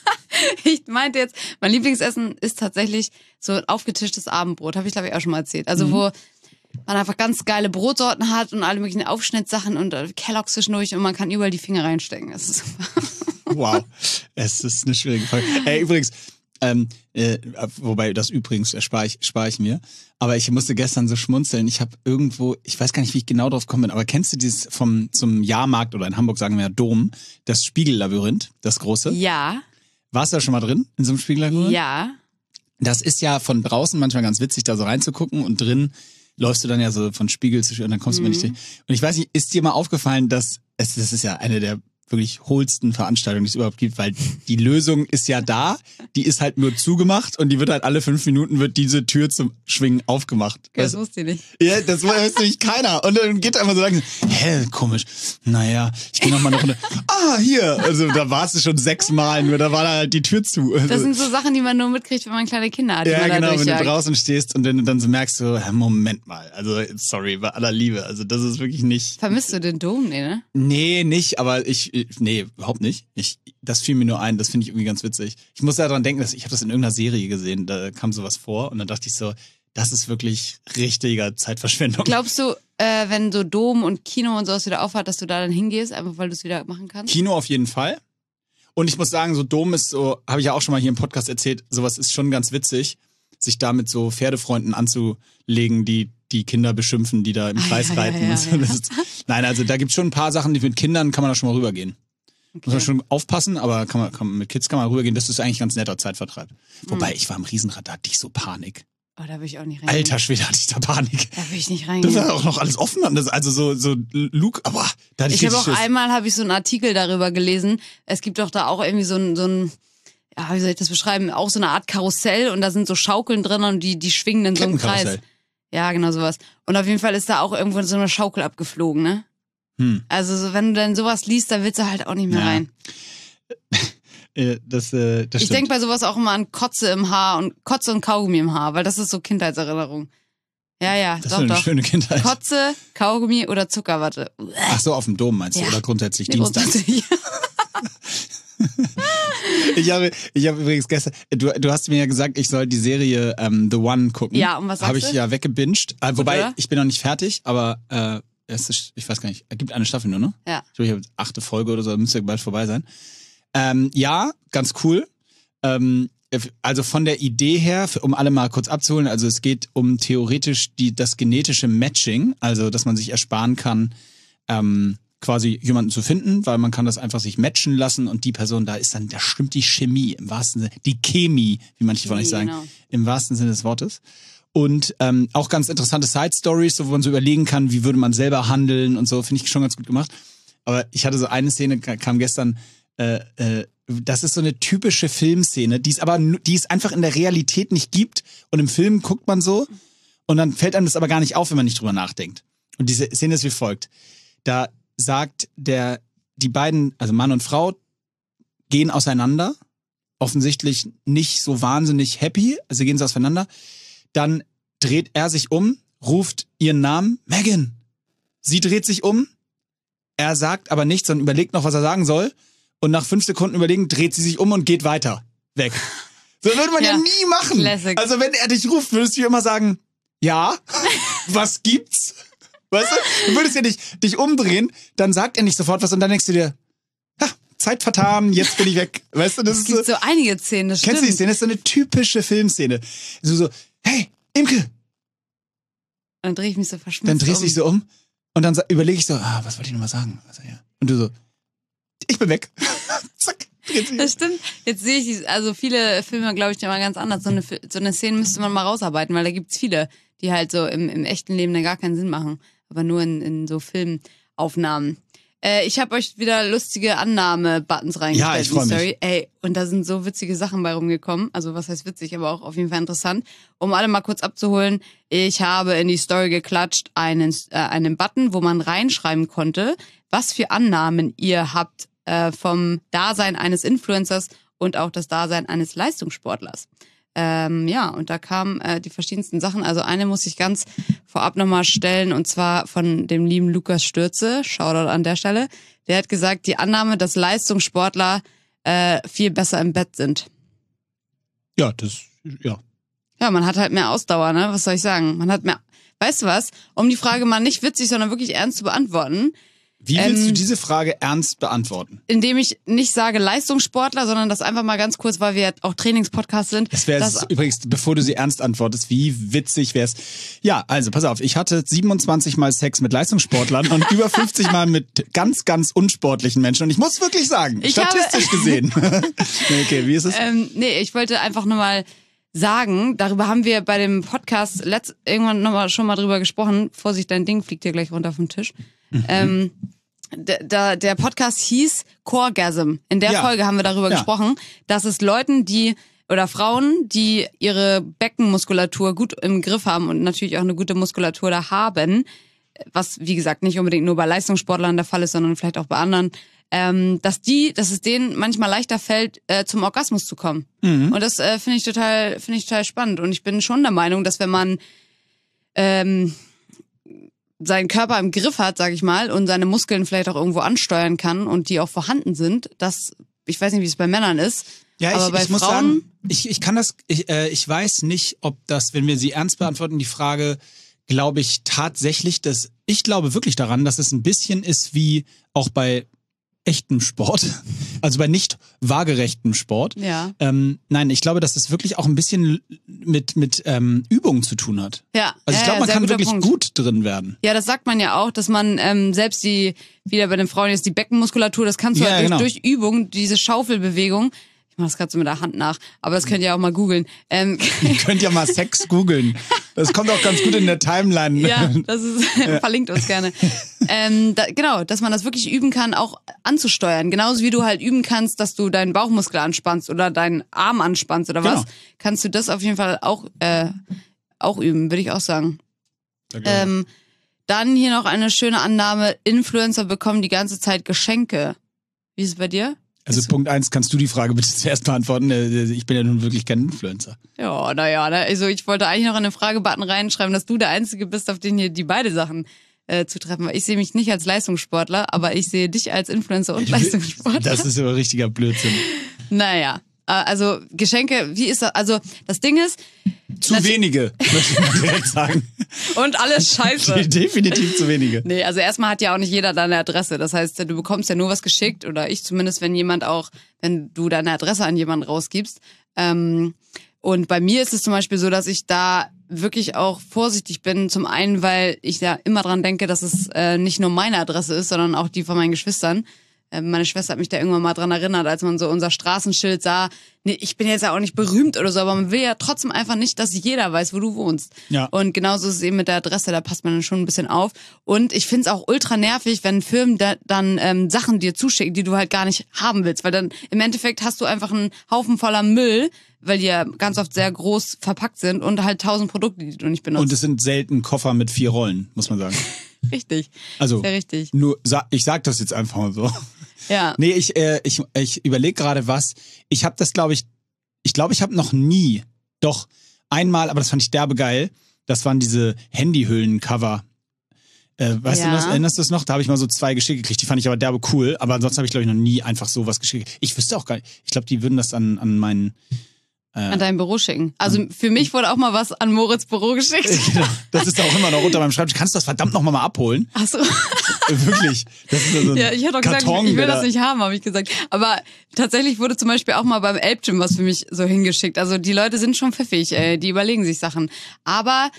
Ich meinte jetzt, mein Lieblingsessen ist tatsächlich so ein aufgetischtes Abendbrot. Habe ich, glaube ich, auch schon mal erzählt. Also wo man einfach ganz geile Brotsorten hat und alle möglichen Aufschnittsachen und Kelloggs zwischendurch und man kann überall die Finger reinstecken. Das ist super. Wow, es ist eine schwierige Frage. Übrigens, wobei das übrigens spare ich mir. Aber ich musste gestern so schmunzeln. Ich habe irgendwo, ich weiß gar nicht, wie ich genau drauf gekommen bin, aber kennst du dieses zum Jahrmarkt oder in Hamburg sagen wir ja Dom, das Spiegellabyrinth, das große? Ja. Warst du da schon mal drin in so einem Spiegellabyrinth? Ja. Das ist ja von draußen manchmal ganz witzig, da so reinzugucken und drin läufst du dann ja so von Spiegel zu Spiegel und dann kommst du mal nicht durch. Und ich weiß nicht, ist dir mal aufgefallen, dass das ist ja eine der wirklich hohlsten Veranstaltungen, die es überhaupt gibt, weil die Lösung ist ja da, die ist halt nur zugemacht und die wird halt alle 5 Minuten wird diese Tür zum Schwingen aufgemacht. Das wusste ich nicht. Ja, das weiß nämlich keiner. Und dann geht einfach so lang, komisch. Naja, ich gehe noch mal eine Runde. Hier. Also da warst du schon 6 Mal, nur da war da halt die Tür zu. Also, Das sind so Sachen, die man nur mitkriegt, wenn man kleine Kinder hat. ja, die man genau, da wenn du durchjagt. draußen stehst und dann so merkst du, Moment mal, also sorry, bei aller Liebe, also das ist wirklich nicht... Vermisst du den Dom? Nee, ne? Nee, nicht, aber nee, überhaupt nicht. Das fiel mir nur ein, das finde ich irgendwie ganz witzig. Ich muss daran denken, ich habe das in irgendeiner Serie gesehen, da kam sowas vor und dann dachte ich so, das ist wirklich richtiger Zeitverschwendung. Glaubst du, wenn so Dom und Kino und sowas wieder aufhat, dass du da dann hingehst, einfach weil du es wieder machen kannst? Kino auf jeden Fall. Und ich muss sagen, so Dom ist so, habe ich ja auch schon mal hier im Podcast erzählt, sowas ist schon ganz witzig, sich da mit so Pferdefreunden anzulegen, die Kinder beschimpfen, die da im Kreis reiten. ja. Nein, also da gibt's schon ein paar Sachen, die mit Kindern kann man da schon mal rübergehen. Okay. Muss man schon aufpassen, aber mit Kids kann man rübergehen. Das ist eigentlich ein ganz netter Zeitvertreib. Wobei, ich war am Riesenrad, da hatte ich so Panik. Oh, da will ich auch nicht reingehen. Alter Schwede, hatte ich da Panik. Da will ich nicht Das reingehen. war auch noch alles offen. Also so Luke, aber da hatte ich Ich habe richtig auch Schiss. einmal so einen Artikel darüber gelesen. Es gibt doch da auch irgendwie so ein ja, wie soll ich das beschreiben? Auch so eine Art Karussell und da sind so Schaukeln drin und die schwingen in so einem Kreis. Kettenkarussell. Ja, genau sowas. Und auf jeden Fall ist da auch irgendwo so eine Schaukel abgeflogen, ne? Also so, wenn du dann sowas liest, da willst du halt auch nicht mehr Ja. rein. Das Ich stimmt. denke bei sowas auch immer an Kotze im Haar und Kotze und Kaugummi im Haar, weil das ist so Kindheitserinnerung. Ja, das ist doch, eine doch. schöne Kindheit. Kotze, Kaugummi oder Zuckerwatte. Ach so, auf dem Dom meinst du? Ja. Oder grundsätzlich Ja, dienstags? grundsätzlich. Ich habe übrigens gestern, du hast mir ja gesagt, ich soll die Serie The One gucken. Ja, und was sagst Habe ich du? ja weggebinged. Wobei, oder? ich bin noch nicht fertig, aber es ist, ich weiß gar nicht, es gibt eine Staffel nur, ne? Ja. Ich glaube, ich habe 8. Folge oder so, müsste bald vorbei sein. Ja, ganz cool. Also von der Idee her, um alle mal kurz abzuholen, also es geht um theoretisch das genetische Matching, also dass man sich ersparen kann, quasi jemanden zu finden, weil man kann das einfach sich matchen lassen und die Person, da stimmt die Chemie im wahrsten Sinne, die Chemie, wie manche von euch sagen, Genau. im wahrsten Sinne des Wortes. Und auch ganz interessante Side-Stories, so, wo man so überlegen kann, wie würde man selber handeln und so, finde ich schon ganz gut gemacht. Aber ich hatte so eine Szene, kam gestern, das ist so eine typische Filmszene, die es einfach in der Realität nicht gibt. Und im Film guckt man so und dann fällt einem das aber gar nicht auf, wenn man nicht drüber nachdenkt. Und diese Szene ist wie folgt. Da sagt die beiden, also Mann und Frau, gehen auseinander. Offensichtlich nicht so wahnsinnig happy. Also sie gehen so auseinander. Dann dreht er sich um, ruft ihren Namen, Megan. Sie dreht sich um. Er sagt aber nichts, sondern überlegt noch, was er sagen soll. Und nach 5 Sekunden überlegen, dreht sie sich um und geht weiter. Weg. So würde man ja nie machen. Classic. Also wenn er dich ruft, würdest du immer sagen, ja, was gibt's? Weißt du? Du würdest ja nicht dich umdrehen, dann sagt er nicht sofort was und dann denkst du dir, ha, Zeit vertan, jetzt bin ich weg. Weißt du, das Es ist gibt so, so einige Szenen, das kennst du die stimmt. Szene? Das ist so eine typische Filmszene. So, hey, Imke, Dann drehe ich mich so verschmitzt dann drehst du dich so um und dann überlege ich so, was wollte ich nochmal sagen? Also, ja. Und du so, ich bin weg. Zack, dreht sich. Das stimmt. Jetzt sehe ich, also viele Filme, glaube ich, immer ganz anders. So eine Szene müsste man mal rausarbeiten, weil da gibt's viele, die halt so im echten Leben dann gar keinen Sinn machen. Aber nur in so Filmaufnahmen. Ich habe euch wieder lustige Annahme-Buttons reingestellt Ja, ich freu in die mich. Story. Ey, und da sind so witzige Sachen bei rumgekommen. Also was heißt witzig, aber auch auf jeden Fall interessant. Um alle mal kurz abzuholen, ich habe in die Story geklatscht einen Button, wo man reinschreiben konnte, was für Annahmen ihr habt vom Dasein eines Influencers und auch das Dasein eines Leistungssportlers. Ja, und da kamen die verschiedensten Sachen. Also eine muss ich ganz vorab nochmal stellen, und zwar von dem lieben Lukas Stürze, Shoutout an der Stelle. Der hat gesagt, die Annahme, dass Leistungssportler viel besser im Bett sind. Ja. Ja, man hat halt mehr Ausdauer, ne? Was soll ich sagen? Man hat mehr. Weißt du was? Um die Frage mal nicht witzig, sondern wirklich ernst zu beantworten, Wie willst du diese Frage ernst beantworten? indem ich nicht sage Leistungssportler, sondern das einfach mal ganz kurz, weil wir ja auch Trainingspodcasts sind. Das wäre übrigens, bevor du sie ernst antwortest, wie witzig wär's. Ja, also pass auf, ich hatte 27 Mal Sex mit Leistungssportlern und über 50 Mal mit ganz, ganz unsportlichen Menschen. Und ich muss wirklich sagen, statistisch gesehen. Okay, wie ist es? Nee, ich wollte einfach nur mal sagen, darüber haben wir bei dem Podcast irgendwann schon mal drüber gesprochen. Vorsicht, dein Ding fliegt dir gleich runter vom Tisch. Der Podcast hieß Coregasm. In der Ja. Folge haben wir darüber Ja. gesprochen, dass es Leuten, oder Frauen, die ihre Beckenmuskulatur gut im Griff haben und natürlich auch eine gute Muskulatur da haben, was wie gesagt nicht unbedingt nur bei Leistungssportlern der Fall ist, sondern vielleicht auch bei anderen, dass es denen manchmal leichter fällt, zum Orgasmus zu kommen. Und das finde ich total spannend. Und ich bin schon der Meinung, dass wenn man seinen Körper im Griff hat, sag ich mal, und seine Muskeln vielleicht auch irgendwo ansteuern kann und die auch vorhanden sind, ich weiß nicht, wie es bei Männern ist, Ja, aber bei ich muss Frauen, sagen, ich weiß nicht, ob das, wenn wir sie ernst beantworten, die Frage, glaube ich tatsächlich, ich glaube wirklich daran, dass es ein bisschen ist wie auch bei echtem Sport, also bei nicht waagerechtem Sport. ja. Nein, ich glaube, dass das wirklich auch ein bisschen mit Übungen zu tun hat. Ja, Also ich glaube, man sehr kann guter wirklich Punkt. gut drin werden. Ja, das sagt man ja auch, dass man selbst wieder bei den Frauen jetzt die Beckenmuskulatur, das kannst du Ja, halt genau. durch Übung, diese Schaufelbewegung, Ich mache das gerade so mit der Hand nach, aber das könnt ihr auch mal googeln. Ihr könnt ja mal Sex googeln. Das kommt auch ganz gut in der Timeline. Ja, das ist, verlinkt uns gerne. Genau, dass man das wirklich üben kann, auch anzusteuern. Genauso wie du halt üben kannst, dass du deinen Bauchmuskel anspannst oder deinen Arm anspannst oder was, kannst du das auf jeden Fall auch üben, würde ich auch sagen. Dann hier noch eine schöne Annahme, Influencer bekommen die ganze Zeit Geschenke. Wie ist es bei dir? Also Punkt 1, kannst du die Frage bitte zuerst beantworten? Ich bin ja nun wirklich kein Influencer. Ja, naja, also ich wollte eigentlich noch in den Fragebutton reinschreiben, dass du der Einzige bist, auf den hier die beide Sachen zutreffen. Weil ich sehe mich nicht als Leistungssportler, aber ich sehe dich als Influencer und Leistungssportler. Das ist aber richtiger Blödsinn. Naja, also Geschenke, wie ist das? Also das Ding ist... Zu wenige, möchte ich mal direkt sagen. Und alles scheiße. Definitiv zu wenige. Nee, also erstmal hat ja auch nicht jeder deine Adresse. Das heißt, du bekommst ja nur was geschickt oder ich zumindest, wenn du deine Adresse an jemanden rausgibst. Und bei mir ist es zum Beispiel so, dass ich da wirklich auch vorsichtig bin. Zum einen, weil ich da immer dran denke, dass es nicht nur meine Adresse ist, sondern auch die von meinen Geschwistern. Meine Schwester hat mich da irgendwann mal dran erinnert, als man so unser Straßenschild sah. Nee, ich bin jetzt ja auch nicht berühmt oder so, aber man will ja trotzdem einfach nicht, dass jeder weiß, wo du wohnst. Ja. Und genauso ist es eben mit der Adresse, da passt man dann schon ein bisschen auf. Und ich find's auch ultra nervig, wenn Firmen dann Sachen dir zuschicken, die du halt gar nicht haben willst. Weil dann im Endeffekt hast du einfach einen Haufen voller Müll, weil die ja ganz oft sehr groß verpackt sind und halt 1000 Produkte, die du nicht benutzt. Und es sind selten Koffer mit 4 Rollen, muss man sagen. Richtig. Also, sehr richtig. Ich sag das jetzt einfach mal so. Ja. Nee, ich überlege gerade was. Ich habe das, glaube ich habe noch nie, doch einmal, aber das fand ich derbe geil, das waren diese Handyhüllen-Cover. Weißt du das, erinnerst du das noch? Da habe ich mal so 2 geschickt gekriegt, die fand ich aber derbe cool, aber ansonsten habe ich, glaube ich, noch nie einfach sowas geschickt. Ich wüsste auch gar nicht, ich glaube, die würden das an meinen... An dein Büro schicken. Also für mich wurde auch mal was an Moritz Büro geschickt. Das ist auch immer noch unter meinem Schreibtisch. Kannst du das verdammt noch mal abholen? Ach so. Wirklich. Das ist so ein ja, ich hätte auch Karton, gesagt, ich will das nicht haben, habe ich gesagt. Aber tatsächlich wurde zum Beispiel auch mal beim Elbgym was für mich so hingeschickt. Also die Leute sind schon pfiffig, die überlegen sich Sachen. Aber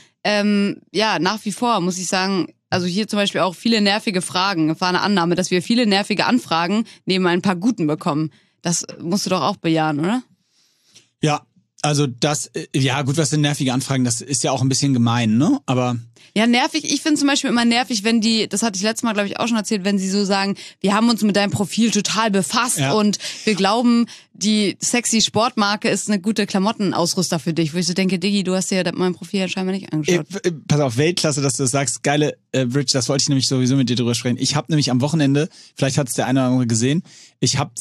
nach wie vor muss ich sagen, also hier zum Beispiel auch viele nervige Fragen. Das war eine Annahme, dass wir viele nervige Anfragen neben ein paar guten bekommen. Das musst du doch auch bejahen, oder? Ja, also das, ja gut, was sind nervige Anfragen, das ist ja auch ein bisschen gemein, ne? Aber... Ja, nervig. Ich finde zum Beispiel immer nervig, wenn das hatte ich letztes Mal, glaube ich, auch schon erzählt, wenn sie so sagen, wir haben uns mit deinem Profil total befasst und wir glauben, die sexy Sportmarke ist eine gute Klamottenausrüster für dich. Wo ich so denke, Diggi, du hast dir mein Profil ja scheinbar nicht angeschaut. Pass auf, Weltklasse, dass du das sagst. Geile, Rich, das wollte ich nämlich sowieso mit dir drüber sprechen. Ich habe nämlich am Wochenende, vielleicht hat es der eine oder andere gesehen, ich habe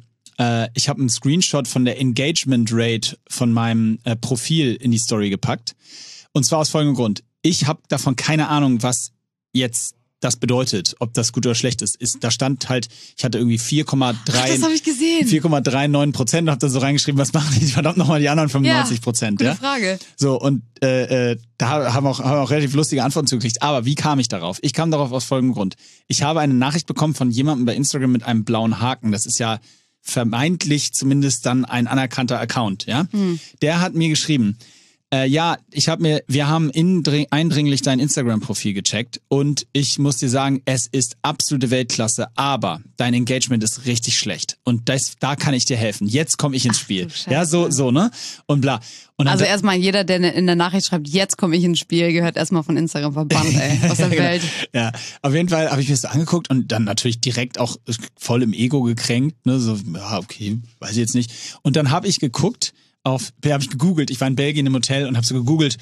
einen Screenshot von der Engagement Rate von meinem Profil in die Story gepackt. Und zwar aus folgendem Grund. Ich habe davon keine Ahnung, was jetzt das bedeutet, ob das gut oder schlecht ist. Da stand halt, ich hatte irgendwie 4,3. Das habe ich gesehen. 4,39% und habe da so reingeschrieben, was machen die verdammt nochmal die anderen 95%? Gute Frage. So, und da haben wir auch relativ lustige Antworten zugekriegt. Aber wie kam ich darauf? Ich kam darauf aus folgendem Grund. Ich habe eine Nachricht bekommen von jemandem bei Instagram mit einem blauen Haken. Das ist ja vermeintlich zumindest dann ein anerkannter Account, ja? Der hat mir geschrieben, wir haben eindringlich dein Instagram-Profil gecheckt und ich muss dir sagen, es ist absolute Weltklasse, aber dein Engagement ist richtig schlecht und da kann ich dir helfen. Jetzt komme ich ins Spiel. Ja, so, ne? Und bla. Und also erstmal jeder, der in der Nachricht schreibt, jetzt komme ich ins Spiel, gehört erstmal von Instagram verbannt, aus der Welt. Ja, auf jeden Fall habe ich mir das angeguckt und dann natürlich direkt auch voll im Ego gekränkt, ne? So, ja, okay, weiß ich jetzt nicht. Und dann habe ich geguckt, habe ich gegoogelt, ich war in Belgien im Hotel und habe so gegoogelt,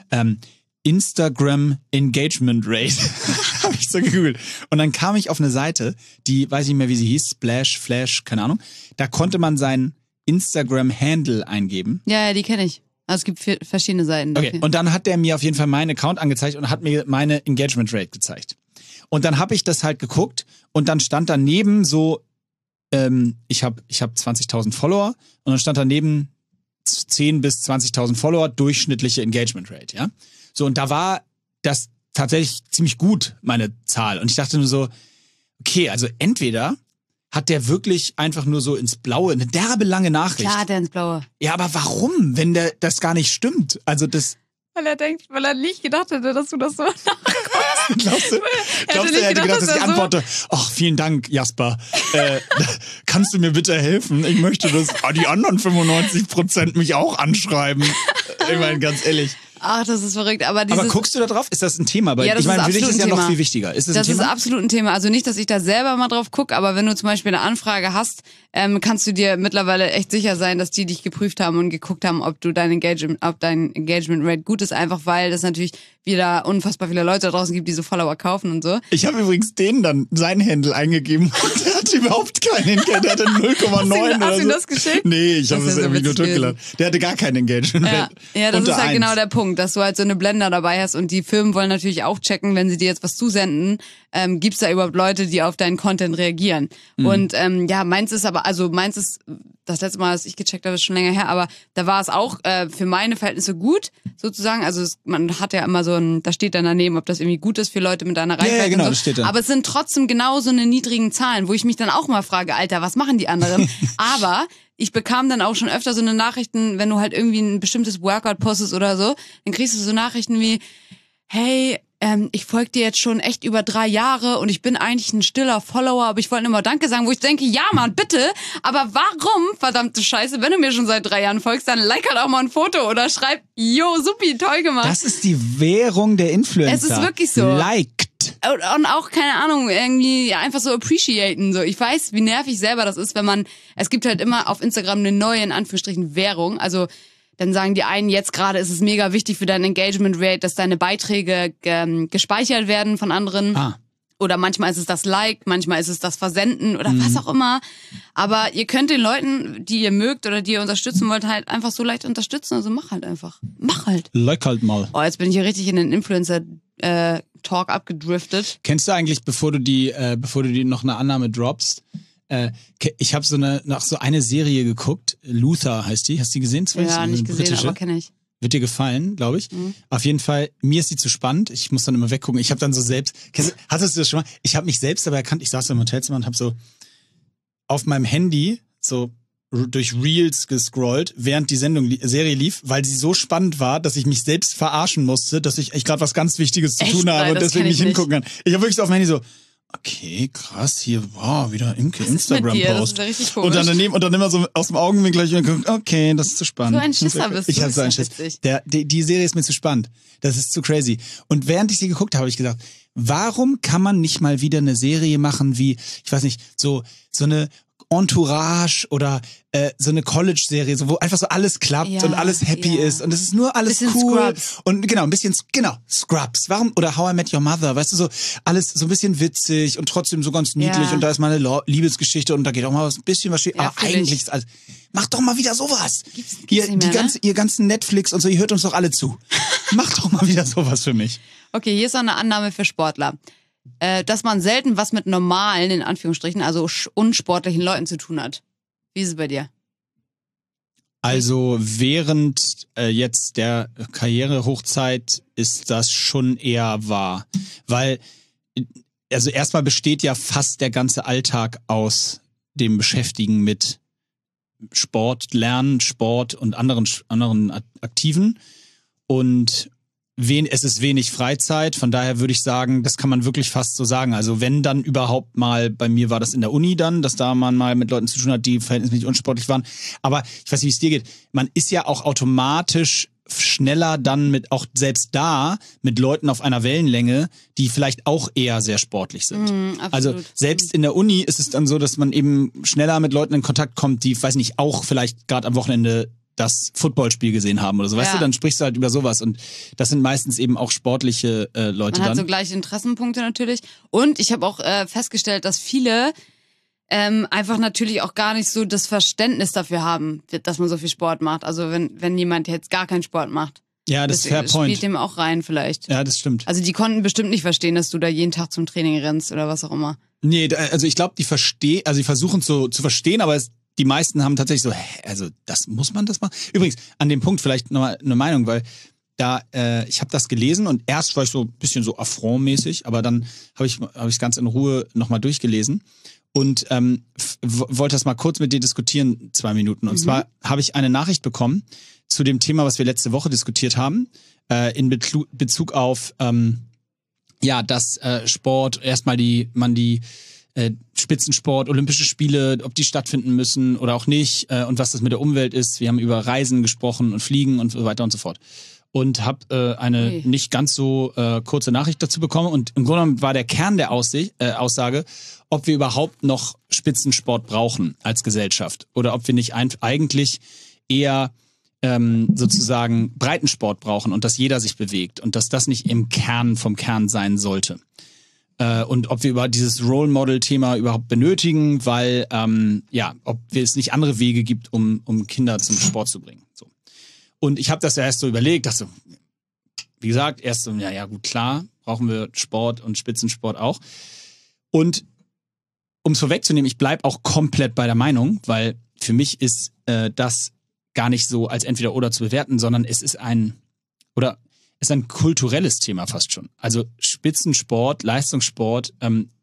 Instagram Engagement Rate, habe ich so gegoogelt. Und dann kam ich auf eine Seite, die, weiß ich nicht mehr, wie sie hieß, Splash, Flash, keine Ahnung. Da konnte man seinen Instagram-Handle eingeben. Ja, die kenne ich. Also es gibt verschiedene Seiten dafür. Okay, und dann hat der mir auf jeden Fall meinen Account angezeigt und hat mir meine Engagement Rate gezeigt. Und dann habe ich das halt geguckt und dann stand daneben so, ich hab 20.000 Follower und dann stand daneben 10.000 bis 20.000 Follower, durchschnittliche Engagement Rate, ja. So, und da war das tatsächlich ziemlich gut, meine Zahl. Und ich dachte nur so, okay, also entweder hat der wirklich einfach nur so ins Blaue, eine derbe lange Nachricht. Klar hat er ins Blaue. Ja, aber warum, wenn das gar nicht stimmt? Also das... Weil er nicht gedacht hätte, dass du das so nachguckst. Glaubst du, er hätte gedacht, dass ich antworte, ach, vielen Dank, Jasper. Kannst du mir bitte helfen? Ich möchte, dass die anderen 95% mich auch anschreiben. Ich meine, ganz ehrlich. Ach, das ist verrückt. Aber guckst du da drauf? Ist das ein Thema? Weil, ja, ich meine, für dich ist es ja noch viel wichtiger. Ist das ein Thema? Ist absolut ein Thema. Also nicht, dass ich da selber mal drauf gucke, aber wenn du zum Beispiel eine Anfrage hast, kannst du dir mittlerweile echt sicher sein, dass die dich geprüft haben und geguckt haben, ob dein Engagement Rate gut ist, einfach weil das natürlich wieder unfassbar viele Leute da draußen gibt, die so Follower kaufen und so. Ich habe übrigens denen dann seinen Handle eingegeben und der hatte überhaupt keinen Engagement. Der hatte 0,9 oder so. Hast du ihm das geschickt? Nee, ich habe es irgendwie nur zurückgeladen. Der hatte gar keinen Engagement Rate. Ja, das ist halt genau der Punkt, dass du halt so eine Blender dabei hast und die Firmen wollen natürlich auch checken, wenn sie dir jetzt was zusenden, gibt's da überhaupt Leute, die auf deinen Content reagieren. Und meins ist, das letzte Mal, dass ich gecheckt habe, ist schon länger her, aber da war es auch für meine Verhältnisse gut, sozusagen. Also man hat ja immer so da steht dann daneben, ob das irgendwie gut ist für Leute mit deiner Reichweite. Ja, genau, und so. Das steht da. Aber es sind trotzdem genau so eine niedrigen Zahlen, wo ich mich dann auch mal frage, Alter, was machen die anderen? Aber ich bekam dann auch schon öfter so eine Nachrichten, wenn du halt irgendwie ein bestimmtes Workout postest oder so, dann kriegst du so Nachrichten wie, hey, ich folge dir jetzt schon echt über 3 Jahre und ich bin eigentlich ein stiller Follower, aber ich wollte nur mal Danke sagen, wo ich denke, ja Mann, bitte, aber warum, verdammte Scheiße, wenn du mir schon seit 3 Jahren folgst, dann like halt auch mal ein Foto oder schreib, yo, supi, toll gemacht. Das ist die Währung der Influencer. Es ist wirklich so. Liked. Und auch, keine Ahnung, irgendwie einfach so appreciaten. So. Ich weiß, wie nervig selber das ist, es gibt halt immer auf Instagram eine neue, in Anführungsstrichen, Währung, also dann sagen die einen, jetzt gerade ist es mega wichtig für dein Engagement Rate, dass deine Beiträge gespeichert werden von anderen. Oder manchmal ist es das Like, manchmal ist es das Versenden oder was auch immer. Aber ihr könnt den Leuten, die ihr mögt oder die ihr unterstützen wollt, halt einfach so leicht unterstützen. Also mach halt einfach. Mach halt. Like halt mal. Oh, jetzt bin ich hier richtig in den Influencer-Talk abgedriftet. Kennst du eigentlich, bevor du die noch eine Annahme droppst, ich habe so eine Serie geguckt, Luther heißt die. Hast du die gesehen? Ja, nicht gesehen, aber kenne ich. Wird dir gefallen, glaube ich. Auf jeden Fall, mir ist die zu spannend. Ich muss dann immer weggucken. Ich habe dann so selbst, hattest du das schon mal? Ich habe mich selbst dabei erkannt, ich saß im Hotelzimmer und habe so auf meinem Handy so durch Reels gescrollt, während die Serie lief, weil sie so spannend war, dass ich mich selbst verarschen musste, dass ich gerade was ganz Wichtiges zu tun habe und deswegen nicht hingucken kann. Ich habe wirklich so auf dem Handy so, okay, krass, hier, wow, wieder Instagram-Post. Das ist ja richtig komisch. Und dann immer so aus dem Augenwinkel geguckt, okay, das ist zu spannend. So ein Schisser bist du. Ich hatte so einen Schiss. Die Serie ist mir zu spannend. Das ist zu crazy. Und während ich sie geguckt habe, habe ich gedacht, warum kann man nicht mal wieder eine Serie machen wie, ich weiß nicht, so eine Entourage oder so eine College-Serie, so, wo einfach so alles klappt und alles happy ist und es ist nur alles bisschen cool. Scrubs. Und Scrubs. Warum? Oder How I Met Your Mother, weißt du, so alles so ein bisschen witzig und trotzdem so ganz niedlich und da ist mal eine Liebesgeschichte und da geht auch mal ein bisschen was schief. Aber eigentlich ist alles, macht doch mal wieder sowas. Gibt's nicht mehr, Ihr ganzen Netflix und so, ihr hört uns doch alle zu. Macht doch mal wieder sowas für mich. Okay, hier ist noch eine Annahme für Sportler. Dass man selten was mit normalen, in Anführungsstrichen, also unsportlichen Leuten zu tun hat. Wie ist es bei dir? Also während jetzt der Karrierehochzeit ist das schon eher wahr. Weil, also erstmal besteht ja fast der ganze Alltag aus dem Beschäftigen mit Sport, Lernen, Sport und anderen Aktiven. Und es ist wenig Freizeit, von daher würde ich sagen, das kann man wirklich fast so sagen. Also wenn dann überhaupt mal, bei mir war das in der Uni dann, dass da man mal mit Leuten zu tun hat, die verhältnismäßig unsportlich waren. Aber ich weiß nicht, wie es dir geht. Man ist ja auch automatisch schneller dann auch mit Leuten auf einer Wellenlänge, die vielleicht auch eher sehr sportlich sind. Also selbst in der Uni ist es dann so, dass man eben schneller mit Leuten in Kontakt kommt, die, weiß nicht, auch vielleicht gerade am Wochenende das Footballspiel gesehen haben oder so, weißt du, dann sprichst du halt über sowas und das sind meistens eben auch sportliche Leute dann. Man hat so gleiche Interessenpunkte natürlich und ich habe auch festgestellt, dass viele einfach natürlich auch gar nicht so das Verständnis dafür haben, dass man so viel Sport macht. Also wenn jemand jetzt gar keinen Sport macht. Ja, das ist fair point. Spielt dem auch rein vielleicht. Ja, das stimmt. Also die konnten bestimmt nicht verstehen, dass du da jeden Tag zum Training rennst oder was auch immer. Nee, also ich glaube, die versuchen es so zu verstehen, aber die meisten haben tatsächlich so, also muss man das machen? Übrigens, an dem Punkt vielleicht nochmal eine Meinung, weil ich habe das gelesen und erst war ich so ein bisschen so affrontmäßig, aber dann habe ich es ganz in Ruhe nochmal durchgelesen und wollte das mal kurz mit dir diskutieren, 2 Minuten. Und zwar habe ich eine Nachricht bekommen zu dem Thema, was wir letzte Woche diskutiert haben, in Bezug auf dass Sport erstmal man die Spitzensport, Olympische Spiele, ob die stattfinden müssen oder auch nicht und was das mit der Umwelt ist. Wir haben über Reisen gesprochen und Fliegen und so weiter und so fort. Und habe eine nicht ganz so kurze Nachricht dazu bekommen. Und im Grunde genommen war der Kern der Aussage, ob wir überhaupt noch Spitzensport brauchen als Gesellschaft oder ob wir nicht eigentlich eher sozusagen Breitensport brauchen und dass jeder sich bewegt und dass das nicht im Kern vom Kern sein sollte. Und ob wir über dieses Role-Model-Thema überhaupt benötigen, weil ob es nicht andere Wege gibt, um Kinder zum Sport zu bringen. So. Und ich habe das ja erst so überlegt, dachte so, wie gesagt, erst so, ja gut, klar, brauchen wir Sport und Spitzensport auch. Und um es vorwegzunehmen, ich bleibe auch komplett bei der Meinung, weil für mich ist das gar nicht so als entweder oder zu bewerten, sondern es ist ein kulturelles Thema fast schon. Also Spitzensport, Leistungssport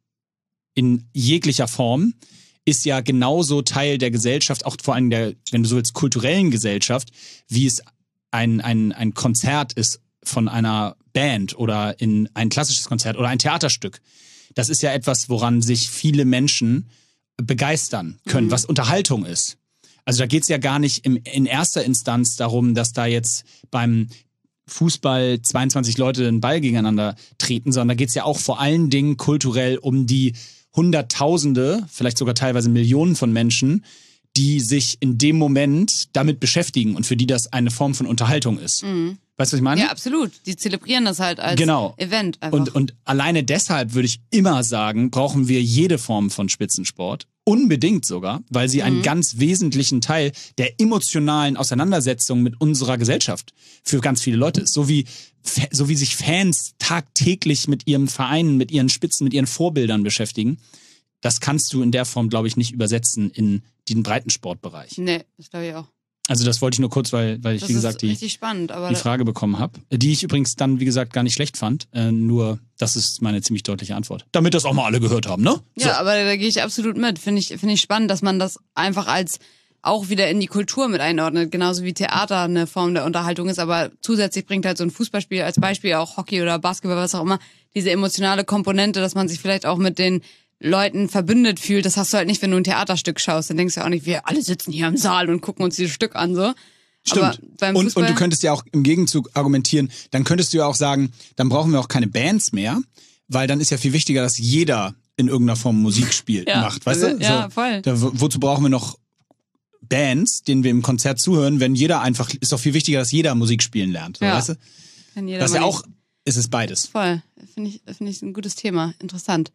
in jeglicher Form ist ja genauso Teil der Gesellschaft, auch vor allem der, wenn du so willst, kulturellen Gesellschaft, wie es ein Konzert ist von einer Band oder in ein klassisches Konzert oder ein Theaterstück. Das ist ja etwas, woran sich viele Menschen begeistern können, was Unterhaltung ist. Also da geht es ja gar nicht in erster Instanz darum, dass da jetzt beim Fußball 22 Leute den Ball gegeneinander treten, sondern da geht es ja auch vor allen Dingen kulturell um die Hunderttausende, vielleicht sogar teilweise Millionen von Menschen, die sich in dem Moment damit beschäftigen und für die das eine Form von Unterhaltung ist. Mhm. Weißt du, was ich meine? Ja, absolut. Die zelebrieren das halt als Event einfach. Und alleine deshalb würde ich immer sagen, brauchen wir jede Form von Spitzensport. Unbedingt sogar, weil sie einen ganz wesentlichen Teil der emotionalen Auseinandersetzung mit unserer Gesellschaft für ganz viele Leute ist. So wie sich Fans tagtäglich mit ihrem Verein, mit ihren Spitzen, mit ihren Vorbildern beschäftigen. Das kannst du in der Form, glaube ich, nicht übersetzen in den Breitensportbereich. Nee, das glaube ich auch. Also das wollte ich nur kurz, weil ich, wie gesagt, die Frage bekommen habe, die ich übrigens dann, wie gesagt, gar nicht schlecht fand. Nur, das ist meine ziemlich deutliche Antwort. Damit das auch mal alle gehört haben, ne? Ja, so. Aber da gehe ich absolut mit. Finde ich spannend, dass man das einfach als auch wieder in die Kultur mit einordnet. Genauso wie Theater eine Form der Unterhaltung ist. Aber zusätzlich bringt halt so ein Fußballspiel als Beispiel, auch Hockey oder Basketball, was auch immer, diese emotionale Komponente, dass man sich vielleicht auch mit den Leuten verbündet fühlt. Das hast du halt nicht, wenn du ein Theaterstück schaust. Dann denkst du auch nicht, wir alle sitzen hier im Saal und gucken uns dieses Stück an, so. Stimmt. Und du könntest ja auch im Gegenzug argumentieren, dann könntest du ja auch sagen, dann brauchen wir auch keine Bands mehr, weil dann ist ja viel wichtiger, dass jeder in irgendeiner Form Musik spielt, macht, weißt du? Ja, voll. Wozu brauchen wir noch Bands, denen wir im Konzert zuhören, wenn jeder einfach, ist doch viel wichtiger, dass jeder Musik spielen lernt, so, weißt du? Kann jeder das ist ja auch, ist es beides. Voll. Finde ich ein gutes Thema. Interessant.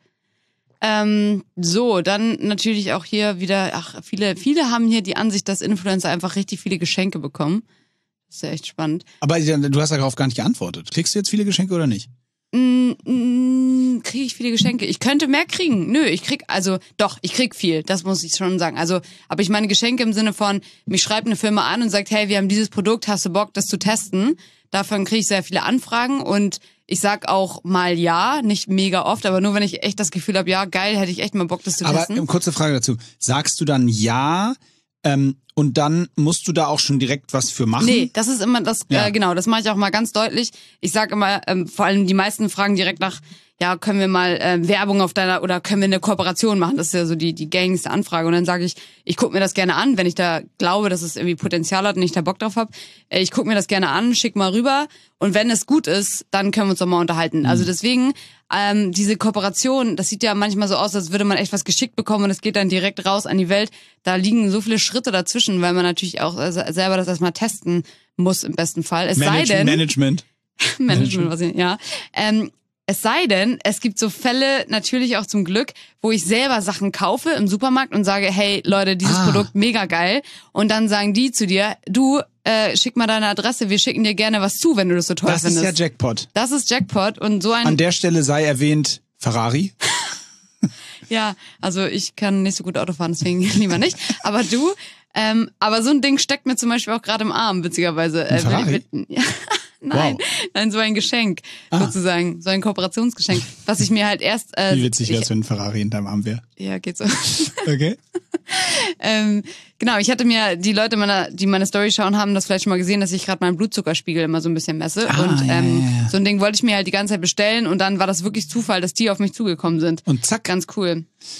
So, dann natürlich auch hier wieder, viele haben hier die Ansicht, dass Influencer einfach richtig viele Geschenke bekommen. Das ist ja echt spannend. Aber du hast darauf gar nicht geantwortet. Kriegst du jetzt viele Geschenke oder nicht? Kriege ich viele Geschenke? Ich könnte mehr kriegen. Nö, ich krieg viel. Das muss ich schon sagen. Also, aber ich meine Geschenke im Sinne von, mich schreibt eine Firma an und sagt, hey, wir haben dieses Produkt, hast du Bock, das zu testen? Davon kriege ich sehr viele Anfragen und ich sag auch mal ja, nicht mega oft, aber nur wenn ich echt das Gefühl habe, ja, geil, hätte ich echt mal Bock, das zu testen. Aber kurze Frage dazu. Sagst du dann ja und dann musst du da auch schon direkt was für machen? Nee, das ist immer das, genau, das mache ich auch mal ganz deutlich. Ich sage immer, vor allem die meisten fragen direkt nach, ja, können wir mal Werbung auf deiner, oder können wir eine Kooperation machen? Das ist ja so die gängigste Anfrage. Und dann sage ich gucke mir das gerne an, wenn ich da glaube, dass es irgendwie Potenzial hat und ich da Bock drauf habe. Ich gucke mir das gerne an, schick mal rüber. Und wenn es gut ist, dann können wir uns doch mal unterhalten. Also deswegen, diese Kooperation, das sieht ja manchmal so aus, als würde man echt was geschickt bekommen und es geht dann direkt raus an die Welt. Da liegen so viele Schritte dazwischen, weil man natürlich auch selber das erstmal testen muss im besten Fall. Management, was ich, ja. Es sei denn, es gibt so Fälle, natürlich auch zum Glück, wo ich selber Sachen kaufe im Supermarkt und sage, hey Leute, dieses Produkt mega geil. Und dann sagen die zu dir, du, schick mal deine Adresse, wir schicken dir gerne was zu, wenn du das so toll findest. Das ist ja Jackpot. Das ist Jackpot und so ein... An der Stelle sei erwähnt, Ferrari. Ja, also ich kann nicht so gut Auto fahren, deswegen lieber nicht. Aber du, aber so ein Ding steckt mir zum Beispiel auch gerade im Arm, witzigerweise. Ein Ferrari? Nein, wow. Nein, so ein Geschenk, sozusagen, so ein Kooperationsgeschenk, was ich mir halt erst... Wie witzig wäre es, wenn ein Ferrari in deinem Arm wäre. Ja, geht so. Okay. Genau, ich hatte mir, die Leute, die meine Story schauen, haben das vielleicht schon mal gesehen, dass ich gerade meinen Blutzuckerspiegel immer so ein bisschen messe. Und ja. so ein Ding wollte ich mir halt die ganze Zeit bestellen und dann war das wirklich Zufall, dass die auf mich zugekommen sind. Und zack. Ganz cool.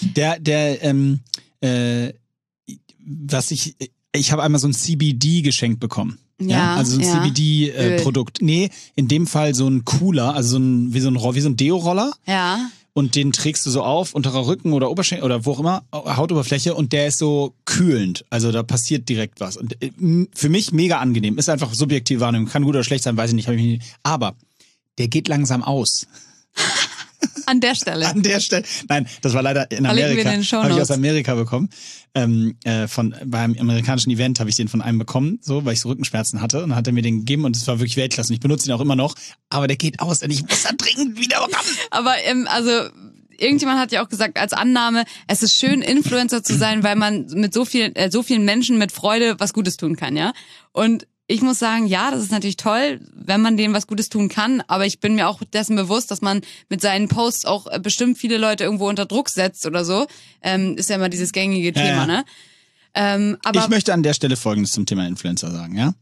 Ich habe einmal so ein CBD geschenkt bekommen. Ja, also so ein CBD-Produkt. Nee, in dem Fall so ein Cooler, also wie so ein Deo-Roller. Ja. Und den trägst du so auf, unterer Rücken oder Oberschenkel oder wo auch immer, Hautoberfläche, und der ist so kühlend. Also da passiert direkt was. Und für mich mega angenehm. Ist einfach subjektive Wahrnehmung. Kann gut oder schlecht sein, weiß ich nicht. Aber der geht langsam aus. An der Stelle. An der Stelle. Nein, das war leider in Amerika. Habe ich aus Amerika bekommen. Beim amerikanischen Event habe ich den von einem bekommen, so, weil ich so Rückenschmerzen hatte. Und dann hat er mir den gegeben und es war wirklich Weltklasse. Und ich benutze ihn auch immer noch. Aber der geht aus und ich muss da dringend wieder bekommen. Aber also irgendjemand hat ja auch gesagt, als Annahme, es ist schön, Influencer zu sein, weil man mit so vielen Menschen mit Freude was Gutes tun kann, ja. Und ich muss sagen, ja, das ist natürlich toll, wenn man denen was Gutes tun kann, aber ich bin mir auch dessen bewusst, dass man mit seinen Posts auch bestimmt viele Leute irgendwo unter Druck setzt oder so. Ist ja immer dieses gängige Thema, ne? Aber ich möchte an der Stelle Folgendes zum Thema Influencer sagen, ja?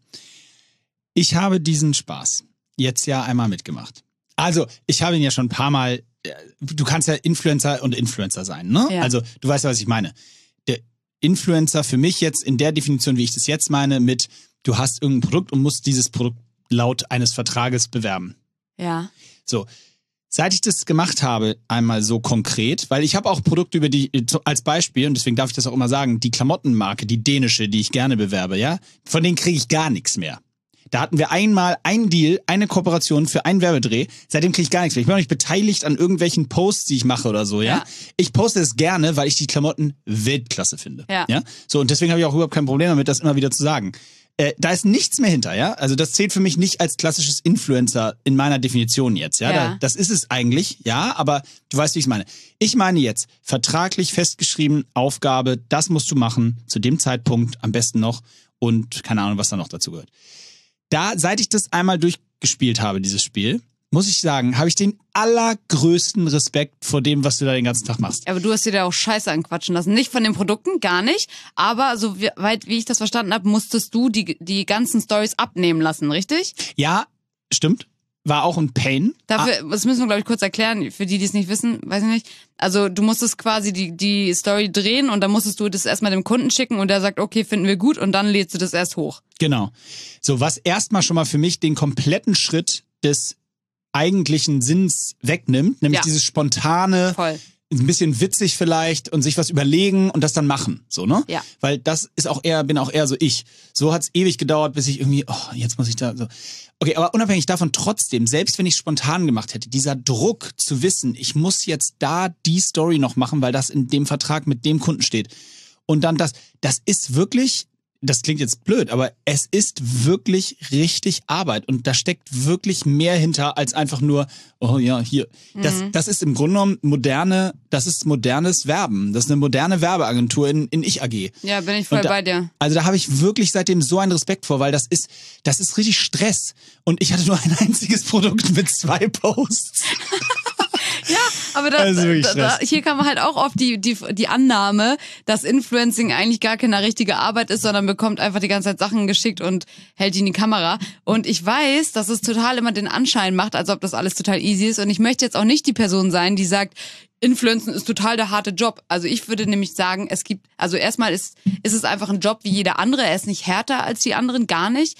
Ich habe diesen Spaß jetzt ja einmal mitgemacht. Also, ich habe ihn ja schon ein paar Mal, du kannst ja Influencer und Influencer sein, ne? Ja. Also, du weißt ja, was ich meine. Der Influencer für mich jetzt in der Definition, wie ich das jetzt meine, mit du hast irgendein Produkt und musst dieses Produkt laut eines Vertrages bewerben. Ja. So, seit ich das gemacht habe, einmal so konkret, weil ich habe auch Produkte über die, als Beispiel, und deswegen darf ich das auch immer sagen, die Klamottenmarke, die dänische, die ich gerne bewerbe, ja, von denen kriege ich gar nichts mehr. Da hatten wir einmal einen Deal, eine Kooperation für einen Werbedreh. Seitdem kriege ich gar nichts mehr. Ich bin auch nicht beteiligt an irgendwelchen Posts, die ich mache oder so, ja. Ich poste es gerne, weil ich die Klamotten Weltklasse finde. Ja. So, und deswegen habe ich auch überhaupt kein Problem damit, das immer wieder zu sagen. Da ist nichts mehr hinter, ja. Also das zählt für mich nicht als klassisches Influencer in meiner Definition jetzt, ja. Das ist es eigentlich, ja, aber du weißt, wie ich es meine. Ich meine jetzt vertraglich festgeschrieben, Aufgabe, das musst du machen, zu dem Zeitpunkt am besten noch und keine Ahnung, was da noch dazu gehört. Seit ich das einmal durchgespielt habe, dieses Spiel, muss ich sagen, habe ich den allergrößten Respekt vor dem, was du da den ganzen Tag machst. Aber du hast dir da auch Scheiße anquatschen lassen. Nicht von den Produkten, gar nicht. Aber so weit, wie ich das verstanden habe, musstest du die ganzen Storys abnehmen lassen, richtig? Ja, stimmt. War auch ein Pain. Das müssen wir, glaube ich, kurz erklären, für die es nicht wissen, weiß ich nicht. Also du musstest quasi die Story drehen und dann musstest du das erstmal dem Kunden schicken und der sagt, okay, finden wir gut und dann lädst du das erst hoch. Genau. So, was erstmal schon mal für mich den kompletten Schritt des eigentlichen Sinns wegnimmt, nämlich dieses spontane, voll. Ein bisschen witzig vielleicht und sich was überlegen und das dann machen, so, ne? Ja. Weil das ist bin auch eher so ich. So hat's ewig gedauert, bis ich irgendwie, jetzt muss ich da so. Okay, aber unabhängig davon trotzdem, selbst wenn ich spontan gemacht hätte, dieser Druck zu wissen, ich muss jetzt da die Story noch machen, weil das in dem Vertrag mit dem Kunden steht. Und dann das ist wirklich, das klingt jetzt blöd, aber es ist wirklich richtig Arbeit und da steckt wirklich mehr hinter als einfach nur, oh ja, hier. Das ist im Grunde genommen modernes Werben. Das ist eine moderne Werbeagentur in Ich AG. Ja, bin ich voll bei dir. Also da habe ich wirklich seitdem so einen Respekt vor, weil das ist richtig Stress. Und ich hatte nur ein einziges Produkt mit 2 Posts. Ja, aber hier kann man halt auch oft die Annahme, dass Influencing eigentlich gar keine richtige Arbeit ist, sondern bekommt einfach die ganze Zeit Sachen geschickt und hält die in die Kamera. Und ich weiß, dass es total immer den Anschein macht, als ob das alles total easy ist. Und ich möchte jetzt auch nicht die Person sein, die sagt, Influencen ist total der harte Job. Also ich würde nämlich sagen, erstmal ist es einfach ein Job wie jeder andere. Er ist nicht härter als die anderen, gar nicht.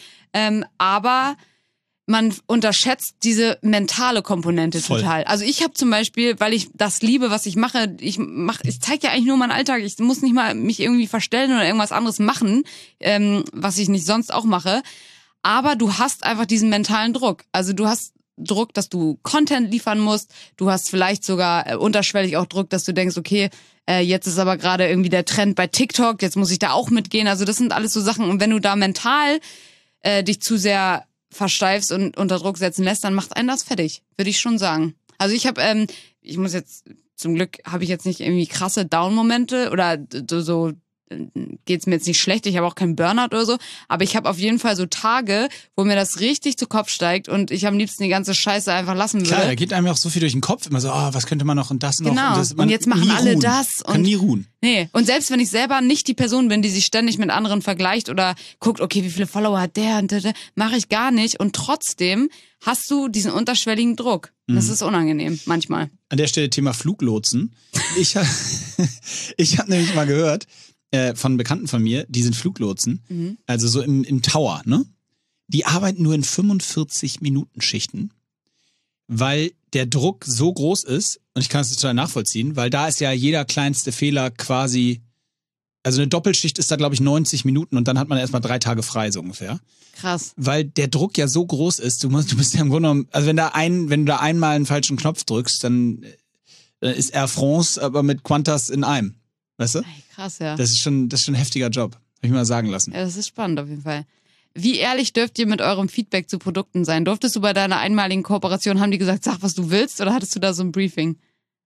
Aber man unterschätzt diese mentale Komponente total. Also ich habe zum Beispiel, weil ich das liebe, was ich mache, ich zeige ja eigentlich nur meinen Alltag. Ich muss nicht mal mich irgendwie verstellen oder irgendwas anderes machen, was ich nicht sonst auch mache. Aber du hast einfach diesen mentalen Druck. Also du hast Druck, dass du Content liefern musst. Du hast vielleicht sogar unterschwellig auch Druck, dass du denkst, okay, jetzt ist aber gerade irgendwie der Trend bei TikTok, jetzt muss ich da auch mitgehen. Also das sind alles so Sachen. Und wenn du da mental dich zu sehr versteifst und unter Druck setzen lässt, dann macht einen das fertig, würde ich schon sagen. Also zum Glück habe ich jetzt nicht irgendwie krasse Down-Momente oder so geht's mir jetzt nicht schlecht, ich habe auch keinen Burnout oder so, aber ich habe auf jeden Fall so Tage, wo mir das richtig zu Kopf steigt und ich am liebsten die ganze Scheiße einfach lassen würde. Klar, da geht einem auch so viel durch den Kopf, immer so, was könnte man noch und das noch. Genau, und jetzt machen alle ruhen. das. Kann nie ruhen. Nee, und selbst wenn ich selber nicht die Person bin, die sich ständig mit anderen vergleicht oder guckt, okay, wie viele Follower hat der und der, mache ich gar nicht und trotzdem hast du diesen unterschwelligen Druck. Das ist unangenehm, manchmal. An der Stelle Thema Fluglotsen. Ich hab nämlich mal gehört, von Bekannten von mir, die sind Fluglotsen, also so im Tower, ne? Die arbeiten nur in 45-Minuten-Schichten, weil der Druck so groß ist, und ich kann es total nachvollziehen, weil da ist ja jeder kleinste Fehler quasi, also eine Doppelschicht ist da, glaube ich, 90 Minuten und dann hat man erstmal 3 Tage frei, so ungefähr. Krass. Weil der Druck ja so groß ist, du bist ja im Grunde genommen, also wenn du da einmal einen falschen Knopf drückst, dann ist Air France aber mit Qantas in einem. Weißt du? Ey, krass, ja. Das ist schon ein heftiger Job. Hab ich mir mal sagen lassen. Ja, das ist spannend auf jeden Fall. Wie ehrlich dürft ihr mit eurem Feedback zu Produkten sein? Durftest du bei deiner einmaligen Kooperation, haben die gesagt, sag, was du willst, oder hattest du da so ein Briefing?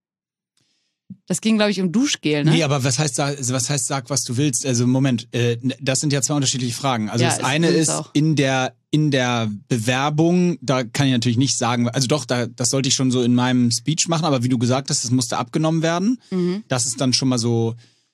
Das ging, glaube ich, um Duschgel, ne? Nee, aber was heißt sag, was du willst? Also Moment, das sind ja 2 unterschiedliche Fragen. Also ja, das eine ist auch. in der Bewerbung, da kann ich natürlich nicht sagen, also doch, das sollte ich schon so in meinem Speech machen, aber wie du gesagt hast, das musste abgenommen werden. Das ist dann schon mal so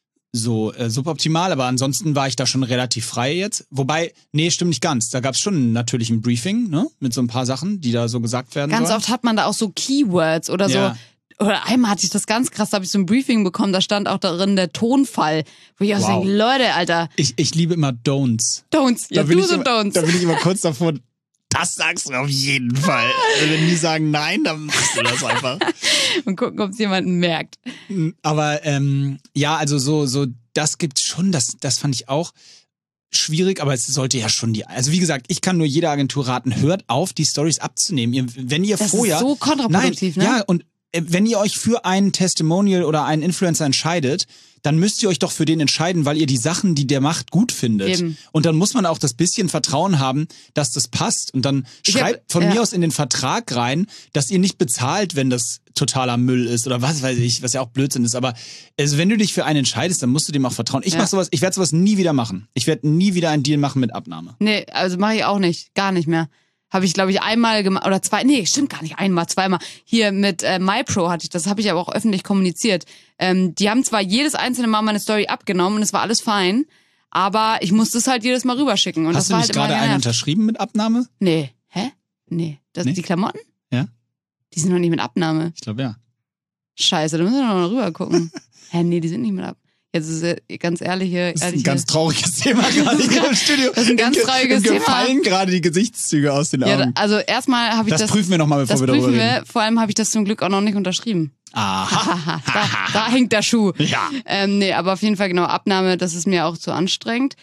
suboptimal, aber ansonsten war ich da schon relativ frei jetzt. Wobei, nee, stimmt nicht ganz. Da gab es schon natürlich ein Briefing, ne, mit so ein paar Sachen, die da so gesagt werden Ganz sollen. oft hat man da auch so Keywords oder Ja. so. Oder einmal hatte ich das ganz krass, da habe ich so ein Briefing bekommen, da stand auch darin der Tonfall. Wo ich auch Wow. denke, Leute, Alter, Ich liebe immer Don'ts. Don'ts. Ja, Do's und Don'ts. Da bin ich immer kurz davor, das sagst du auf jeden Fall. Also wenn die sagen nein, dann machst du das einfach. Und gucken, ob es jemanden merkt. Aber ja, also so das gibt's schon, das fand ich auch schwierig, aber es sollte ja schon also wie gesagt, ich kann nur jeder Agentur raten, hört auf, die Storys abzunehmen. Wenn ihr Das vorher... ist so kontraproduktiv, nein, ne? Ja, und wenn ihr euch für einen Testimonial oder einen Influencer entscheidet, dann müsst ihr euch doch für den entscheiden, weil ihr die Sachen, die der macht, gut findet. Eben. Und dann muss man auch das bisschen Vertrauen haben, dass das passt. Und dann schreibt von mir aus in den Vertrag rein, dass ihr nicht bezahlt, wenn das totaler Müll ist oder was weiß ich, was ja auch Blödsinn ist. Aber also wenn du dich für einen entscheidest, dann musst du dem auch vertrauen. Ich werde sowas nie wieder machen. Ich werde nie wieder einen Deal machen mit Abnahme. Nee, also mache ich auch nicht. Gar nicht mehr. Habe ich, glaube ich, einmal gemacht oder 2, nee, stimmt gar nicht, einmal, 2-mal. Hier mit MyPro hatte ich das, habe ich aber auch öffentlich kommuniziert. Die haben zwar jedes einzelne Mal meine Story abgenommen und es war alles fein, aber ich musste es halt jedes Mal rüberschicken. Und Hast das du war nicht halt immer gerade einen genervt. unterschrieben mit Abnahme? Nee, hä? Nee. Die Klamotten? Ja. Die sind noch nicht mit Abnahme. Ich glaube ja. Scheiße, da müssen wir noch mal rüber gucken. Hä, nee, die sind nicht mit Abnahme. Jetzt ist ganz ehrliche... Das ist ein ganz trauriges Thema gerade hier im Studio. Das ist ein ganz trauriges Thema. Mir fallen gerade die Gesichtszüge aus den Augen. Ja, also erstmal habe ich das... Das prüfen wir nochmal, bevor wir darüber reden. Vor allem habe ich das zum Glück auch noch nicht unterschrieben. Aha. da hängt der Schuh. Ja. Nee, aber auf jeden Fall genau, Abnahme, das ist mir auch zu anstrengend.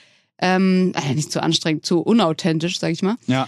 Nicht zu anstrengend, zu unauthentisch, sag ich mal. Ja.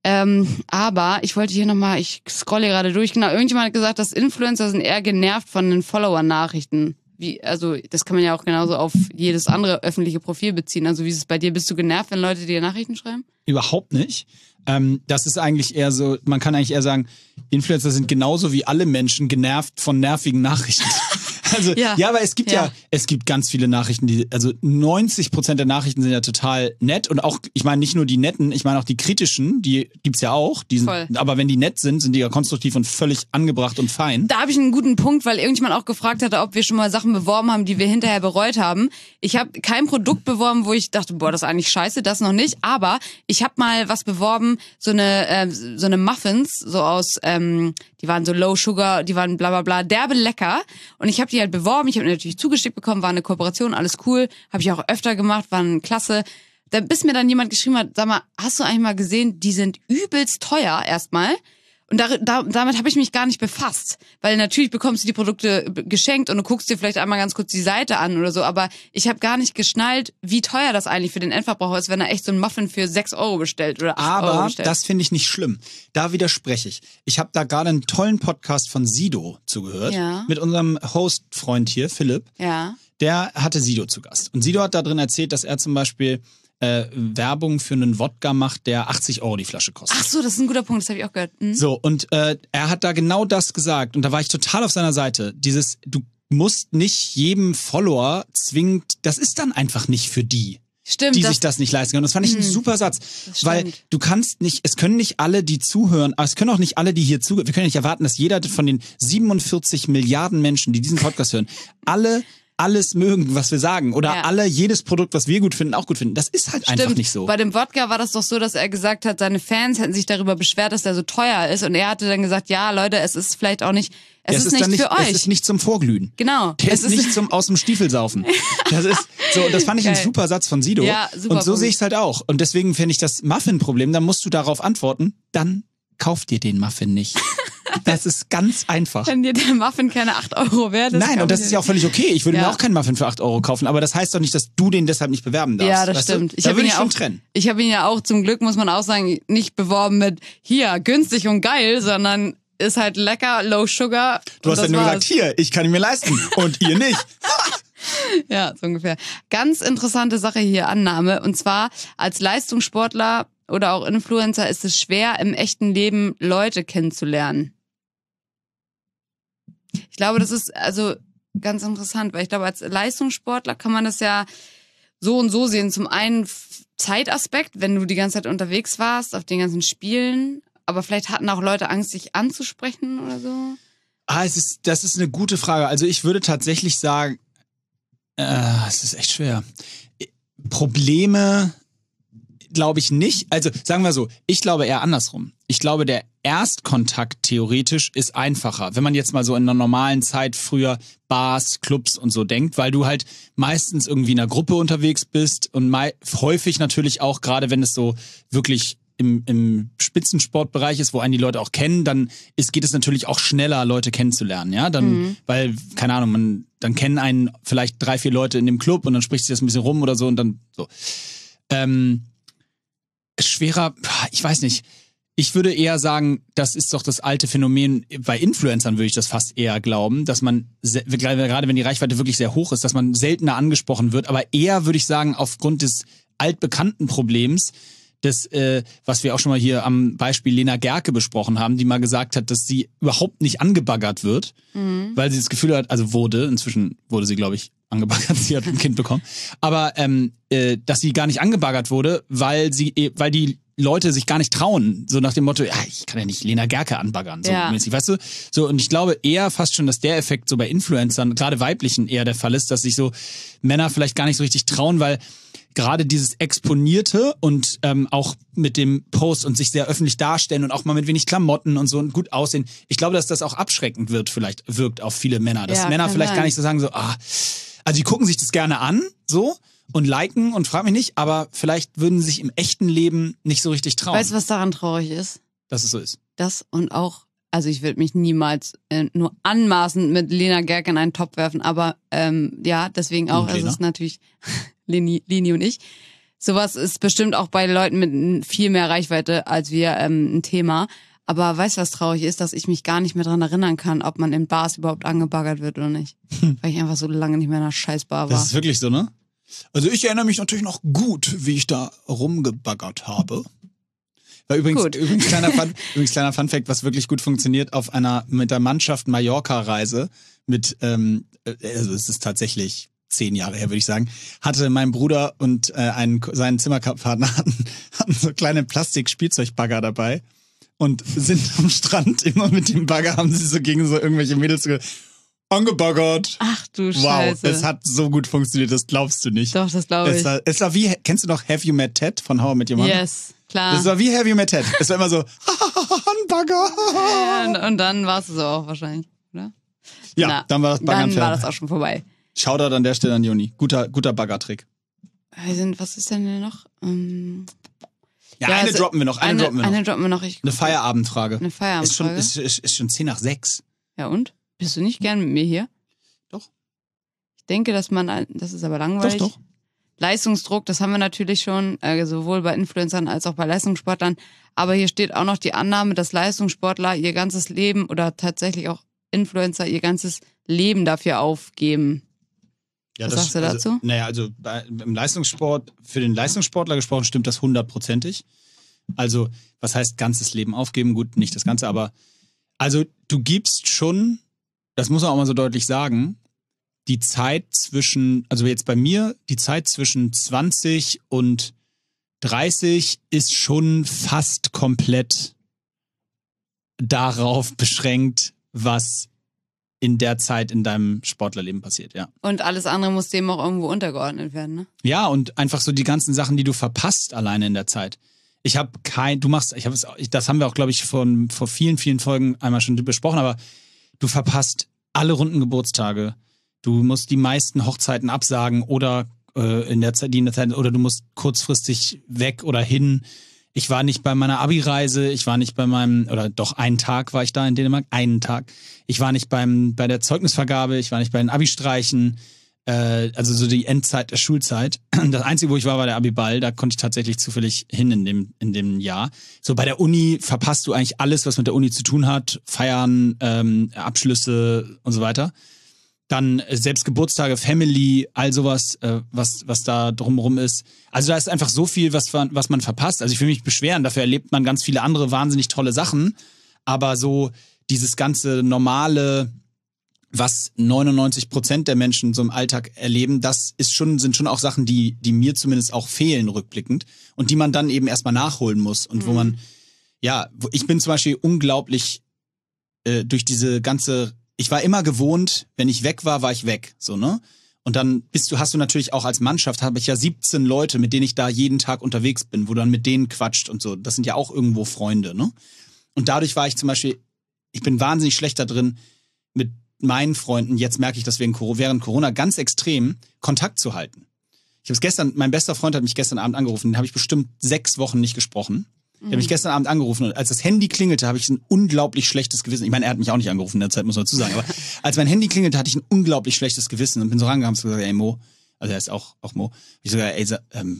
Aber ich wollte hier nochmal, ich scrolle gerade durch, genau, irgendjemand hat gesagt, dass Influencer sind eher genervt von den Follower-Nachrichten. Also das kann man ja auch genauso auf jedes andere öffentliche Profil beziehen. Also wie ist es bei dir? Bist du genervt, wenn Leute dir Nachrichten schreiben? Überhaupt nicht. Das ist eigentlich eher so, man kann eigentlich eher sagen, Influencer sind genauso wie alle Menschen genervt von nervigen Nachrichten. Also, ja, aber es gibt ganz viele Nachrichten, also 90% der Nachrichten sind ja total nett und auch, ich meine nicht nur die netten, ich meine auch die kritischen, die gibt's ja auch, aber wenn die nett sind, sind die ja konstruktiv und völlig angebracht und fein. Da habe ich einen guten Punkt, weil irgendjemand auch gefragt hatte, ob wir schon mal Sachen beworben haben, die wir hinterher bereut haben. Ich habe kein Produkt beworben, wo ich dachte, boah, das ist eigentlich scheiße, das noch nicht, aber ich habe mal was beworben, so eine Muffins, so aus, die waren so low sugar, die waren bla bla bla, derbe lecker und ich habe die halt beworben, ich habe natürlich zugeschickt bekommen, war eine Kooperation, alles cool, habe ich auch öfter gemacht, waren klasse. Bis mir dann jemand geschrieben hat, sag mal, hast du eigentlich mal gesehen, die sind übelst teuer erstmal. Und damit habe ich mich gar nicht befasst. Weil natürlich bekommst du die Produkte geschenkt und du guckst dir vielleicht einmal ganz kurz die Seite an oder so. Aber ich habe gar nicht geschnallt, wie teuer das eigentlich für den Endverbraucher ist, wenn er echt so einen Muffin für 6 Euro bestellt oder 8 Euro bestellt. Aber das finde ich nicht schlimm. Da widerspreche ich. Ich habe da gerade einen tollen Podcast von Sido zugehört. Ja. Mit unserem Host-Freund hier, Philipp. Ja. Der hatte Sido zu Gast. Und Sido hat da drin erzählt, dass er zum Beispiel Werbung für einen Wodka macht, der 80 Euro die Flasche kostet. Ach so, das ist ein guter Punkt, das habe ich auch gehört. So, und er hat da genau das gesagt und da war ich total auf seiner Seite. musst nicht jedem Follower zwingend, das ist dann einfach nicht für die. Stimmt, die sich das nicht leisten können. Das fand ich ein super Satz. Weil du kannst nicht, es können nicht alle, die zuhören, aber es können auch nicht alle, die hier zuhören, wir können nicht erwarten, dass jeder von den 47 Milliarden Menschen, die diesen Podcast hören, alles mögen, was wir sagen. Oder alle jedes Produkt, was wir gut finden, auch gut finden. Das ist halt einfach nicht so. Bei dem Wodka war das doch so, dass er gesagt hat, seine Fans hätten sich darüber beschwert, dass der so teuer ist. Und er hatte dann gesagt, ja, Leute, es ist vielleicht auch nicht, es ist nicht für euch. Es ist nicht zum Vorglühen. Genau. Der ist nicht zum aus dem Stiefel saufen. Das ist so, das fand ich ein super Satz von Sido. Ja, super. Und so sehe ich es halt auch. Und deswegen finde ich das Muffin-Problem, da musst du darauf antworten, dann kauf dir den Muffin nicht. Das ist ganz einfach. Wenn dir der Muffin keine 8 Euro wert ist. Nein, und das ist ja auch völlig okay. Ich würde mir auch keinen Muffin für 8 Euro kaufen, aber das heißt doch nicht, dass du den deshalb nicht bewerben darfst. Ja, das stimmt. Da würde ich schon trennen. Ich habe ihn ja auch, zum Glück muss man auch sagen, nicht beworben mit hier, günstig und geil, sondern ist halt lecker, low sugar. Du hast ja nur gesagt, hier, ich kann ihn mir leisten und ihr nicht. Ja, so ungefähr. Ganz interessante Sache hier, Annahme. Und zwar, als Leistungssportler oder auch Influencer ist es schwer, im echten Leben Leute kennenzulernen. Ich glaube, das ist also ganz interessant, weil ich glaube, als Leistungssportler kann man das ja so und so sehen. Zum einen Zeitaspekt, wenn du die ganze Zeit unterwegs warst auf den ganzen Spielen, aber vielleicht hatten auch Leute Angst, dich anzusprechen oder so. Das ist eine gute Frage. Also ich würde tatsächlich sagen, es ist echt schwer. Probleme glaube ich nicht. Also sagen wir so, ich glaube eher andersrum. Ich glaube, der Erstkontakt theoretisch ist einfacher, wenn man jetzt mal so in einer normalen Zeit früher Bars, Clubs und so denkt, weil du halt meistens irgendwie in einer Gruppe unterwegs bist und häufig natürlich auch, gerade wenn es so wirklich im Spitzensportbereich ist, wo einen die Leute auch kennen, dann geht es natürlich auch schneller, Leute kennenzulernen, ja, dann, weil, keine Ahnung, dann kennen einen vielleicht 3, 4 Leute in dem Club und dann spricht sich das ein bisschen rum oder so und dann so. Schwerer, ich weiß nicht. Ich würde eher sagen, das ist doch das alte Phänomen, bei Influencern würde ich das fast eher glauben, dass man, gerade wenn die Reichweite wirklich sehr hoch ist, dass man seltener angesprochen wird, aber eher würde ich sagen, aufgrund des altbekannten Problems, das, was wir auch schon mal hier am Beispiel Lena Gerke besprochen haben, die mal gesagt hat, dass sie überhaupt nicht angebaggert wird, weil sie das Gefühl hat, inzwischen wurde sie, glaube ich, angebaggert, sie hat ein Kind bekommen, aber dass sie gar nicht angebaggert wurde, weil die Leute sich gar nicht trauen, so nach dem Motto, ja, ich kann ja nicht Lena Gerke anbaggern, so mäßig, weißt du? So, und ich glaube eher fast schon, dass der Effekt so bei Influencern, gerade weiblichen, eher der Fall ist, dass sich so Männer vielleicht gar nicht so richtig trauen, weil gerade dieses Exponierte und auch mit dem Post und sich sehr öffentlich darstellen und auch mal mit wenig Klamotten und so und gut aussehen. Ich glaube, dass das auch abschreckend wirkt auf viele Männer. Dass Männer vielleicht gar nicht so sagen, so, also die gucken sich das gerne an, so, und liken und frag mich nicht, aber vielleicht würden sie sich im echten Leben nicht so richtig trauen. Weißt du, was daran traurig ist? Dass es so ist. Das und auch, also ich würde mich niemals nur anmaßend mit Lena Gerke in einen Topf werfen, aber deswegen auch, es ist natürlich Leni und ich. Sowas ist bestimmt auch bei Leuten mit viel mehr Reichweite als wir ein Thema. Aber weißt du, was traurig ist? Dass ich mich gar nicht mehr dran erinnern kann, ob man in Bars überhaupt angebaggert wird oder nicht. Weil ich einfach so lange nicht mehr in einer Scheißbar war. Das ist wirklich so, ne? Also ich erinnere mich natürlich noch gut, wie ich da rumgebaggert habe. Weil übrigens kleiner Funfact, was wirklich gut funktioniert, mit der Mannschaft Mallorca-Reise also es ist tatsächlich 10 Jahre her, würde ich sagen, hatte mein Bruder und seinen Zimmerpartner hatten so kleine Plastik-Spielzeugbagger dabei und sind am Strand immer mit dem Bagger, haben sie so gegen so irgendwelche Mädels angebaggert. Ach du Scheiße. Wow, es hat so gut funktioniert, das glaubst du nicht. Doch, das glaube ich. Es war wie, kennst du noch Have You Met Ted von How I Met Your Mother? Yes, klar. Das war wie Have You Met Ted. Es war immer so, ein Bagger. Ja, und dann war es so auch wahrscheinlich, oder? Ja, dann war das Baggern fertig. Dann war das auch schon vorbei. Shoutout an der Stelle an Joni. Guter Baggertrick. Was ist denn noch? Eine droppen wir noch. Eine droppen wir noch. Eine Feierabendfrage. Eine Feierabendfrage. Ist schon 10 nach 6. Ja und? Bist du nicht gern mit mir hier? Doch. Ich denke, das ist aber langweilig. Doch. Leistungsdruck, das haben wir natürlich schon, sowohl bei Influencern als auch bei Leistungssportlern. Aber hier steht auch noch die Annahme, dass Leistungssportler ihr ganzes Leben oder tatsächlich auch Influencer ihr ganzes Leben dafür aufgeben. Ja, Was sagst du dazu? Im Leistungssport, für den Leistungssportler gesprochen, stimmt das 100%. Also, was heißt ganzes Leben aufgeben? Gut, nicht das Ganze, aber also du gibst schon, das muss man auch mal so deutlich sagen, die Zeit also jetzt bei mir, die Zeit zwischen 20 und 30 ist schon fast komplett darauf beschränkt, was in der Zeit in deinem Sportlerleben passiert, ja. Und alles andere muss dem auch irgendwo untergeordnet werden, ne? Ja, und einfach so die ganzen Sachen, die du verpasst alleine in der Zeit. Das haben wir auch, glaube ich, vor vielen, vielen Folgen einmal schon besprochen, aber du verpasst alle runden Geburtstage. Du musst die meisten Hochzeiten absagen oder oder du musst kurzfristig weg oder hin. Ich war nicht bei meiner Abi-Reise, einen Tag war ich da in Dänemark, einen Tag. Ich war nicht bei der Zeugnisvergabe, ich war nicht bei den Abi-Streichen, also so die Endzeit der Schulzeit. Das Einzige, wo ich war der Abi-Ball, da konnte ich tatsächlich zufällig hin in dem Jahr. So bei der Uni verpasst du eigentlich alles, was mit der Uni zu tun hat, Feiern, Abschlüsse und so weiter. Dann selbst Geburtstage, Family, all sowas, was da drumherum ist. Also da ist einfach so viel, was man verpasst. Also ich will mich beschweren, dafür erlebt man ganz viele andere wahnsinnig tolle Sachen. Aber so dieses ganze normale, was 99% der Menschen so im Alltag erleben, sind schon auch Sachen, die mir zumindest auch fehlen rückblickend und die man dann eben erstmal nachholen muss. Und wo man, ich bin zum Beispiel unglaublich durch diese ganze... Ich war immer gewohnt, wenn ich weg war ich weg, so, ne? Und dann hast du natürlich auch als Mannschaft, habe ich ja 17 Leute, mit denen ich da jeden Tag unterwegs bin, wo du dann mit denen quatscht und so. Das sind ja auch irgendwo Freunde, ne? Und dadurch war ich zum Beispiel, ich bin wahnsinnig schlecht da drin, mit meinen Freunden, jetzt merke ich das während Corona ganz extrem, Kontakt zu halten. Mein bester Freund hat mich gestern Abend angerufen, den habe ich bestimmt 6 Wochen nicht gesprochen. Der hat mich gestern Abend angerufen und als das Handy klingelte, habe ich ein unglaublich schlechtes Gewissen. Ich meine, er hat mich auch nicht angerufen in der Zeit, muss man dazu sagen. Aber als mein Handy klingelte, hatte ich ein unglaublich schlechtes Gewissen und bin so rangegangen und gesagt, ey Mo, also er ist auch Mo. Ich so, ey,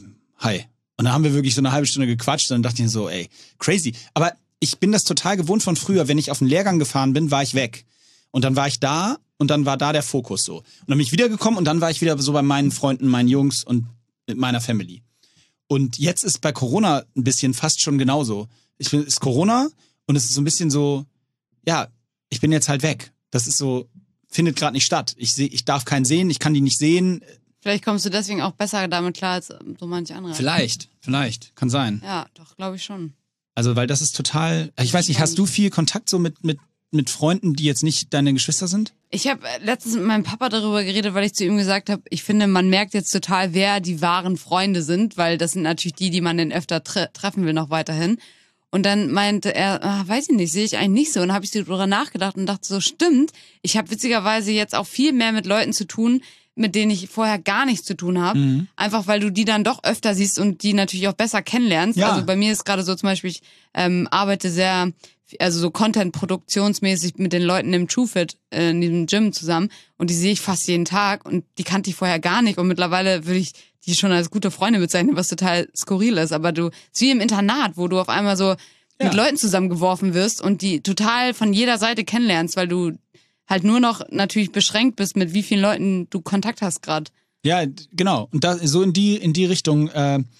hi. Und dann haben wir wirklich so eine halbe Stunde gequatscht und dann dachte ich so, ey, crazy. Aber ich bin das total gewohnt von früher. Wenn ich auf den Lehrgang gefahren bin, war ich weg. Und dann war ich da und dann war da der Fokus so. Und dann bin ich wiedergekommen und dann war ich wieder so bei meinen Freunden, meinen Jungs und mit meiner Family. Und jetzt ist bei Corona ein bisschen fast schon genauso. Es ist Corona und es ist so ein bisschen so, ja, ich bin jetzt halt weg. Das ist so, findet gerade nicht statt. Ich darf keinen sehen, ich kann die nicht sehen. Vielleicht kommst du deswegen auch besser damit klar als so manche andere. Vielleicht, kann sein. Ja, doch, glaube ich schon. Also, weil das ist total, ich weiß nicht, hast du viel Kontakt so mit Freunden, die jetzt nicht deine Geschwister sind? Ich habe letztens mit meinem Papa darüber geredet, weil ich zu ihm gesagt habe, ich finde, man merkt jetzt total, wer die wahren Freunde sind, weil das sind natürlich die man dann öfter treffen will noch weiterhin. Und dann meinte er, weiß ich nicht, sehe ich eigentlich nicht so. Und dann habe ich darüber nachgedacht und dachte so, stimmt, ich habe witzigerweise jetzt auch viel mehr mit Leuten zu tun, mit denen ich vorher gar nichts zu tun habe. Mhm. Einfach weil du die dann doch öfter siehst und die natürlich auch besser kennenlernst. Ja. Also bei mir ist gerade so zum Beispiel, ich arbeite sehr, also so Content-produktionsmäßig mit den Leuten im TrueFit in diesem Gym zusammen und die sehe ich fast jeden Tag und die kannte ich vorher gar nicht und mittlerweile würde ich die schon als gute Freunde bezeichnen, was total skurril ist, aber du, ist wie im Internat, wo du auf einmal so mit Leuten zusammengeworfen wirst und die total von jeder Seite kennenlernst, weil du halt nur noch natürlich beschränkt bist, mit wie vielen Leuten du Kontakt hast gerade. Ja, genau. Und da so in die Richtung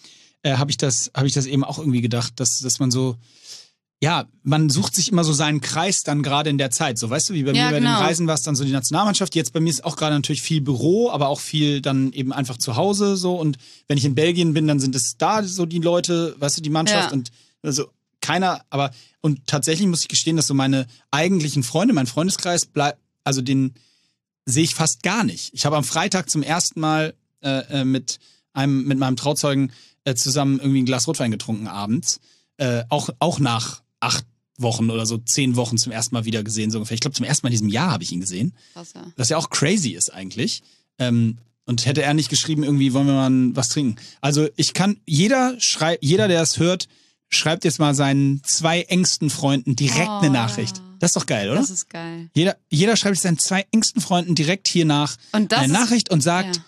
habe ich das eben auch irgendwie gedacht, dass man so, ja, man sucht sich immer so seinen Kreis dann gerade in der Zeit. So, weißt du, wie bei mir bei den Reisen war es dann so die Nationalmannschaft. Jetzt bei mir ist auch gerade natürlich viel Büro, aber auch viel dann eben einfach zu Hause so. Und wenn ich in Belgien bin, dann sind es da so die Leute, weißt du, die Mannschaft und also keiner, aber und tatsächlich muss ich gestehen, dass so meine eigentlichen Freunde, mein Freundeskreis bleibt, also den sehe ich fast gar nicht. Ich habe am Freitag zum ersten Mal mit meinem Trauzeugen zusammen irgendwie ein Glas Rotwein getrunken abends. Auch nach 8 Wochen oder so 10 Wochen zum ersten Mal wieder gesehen, so ungefähr. Ich glaube, zum ersten Mal in diesem Jahr habe ich ihn gesehen. Krass, ja. Was ja auch crazy ist eigentlich. Und hätte er nicht geschrieben, irgendwie wollen wir mal was trinken. Also jeder, der es hört, schreibt jetzt mal seinen 2 engsten Freunden direkt eine Nachricht. Das ist doch geil, oder? Das ist geil. Jeder schreibt seinen 2 engsten Freunden direkt hier nach eine Nachricht und sagt,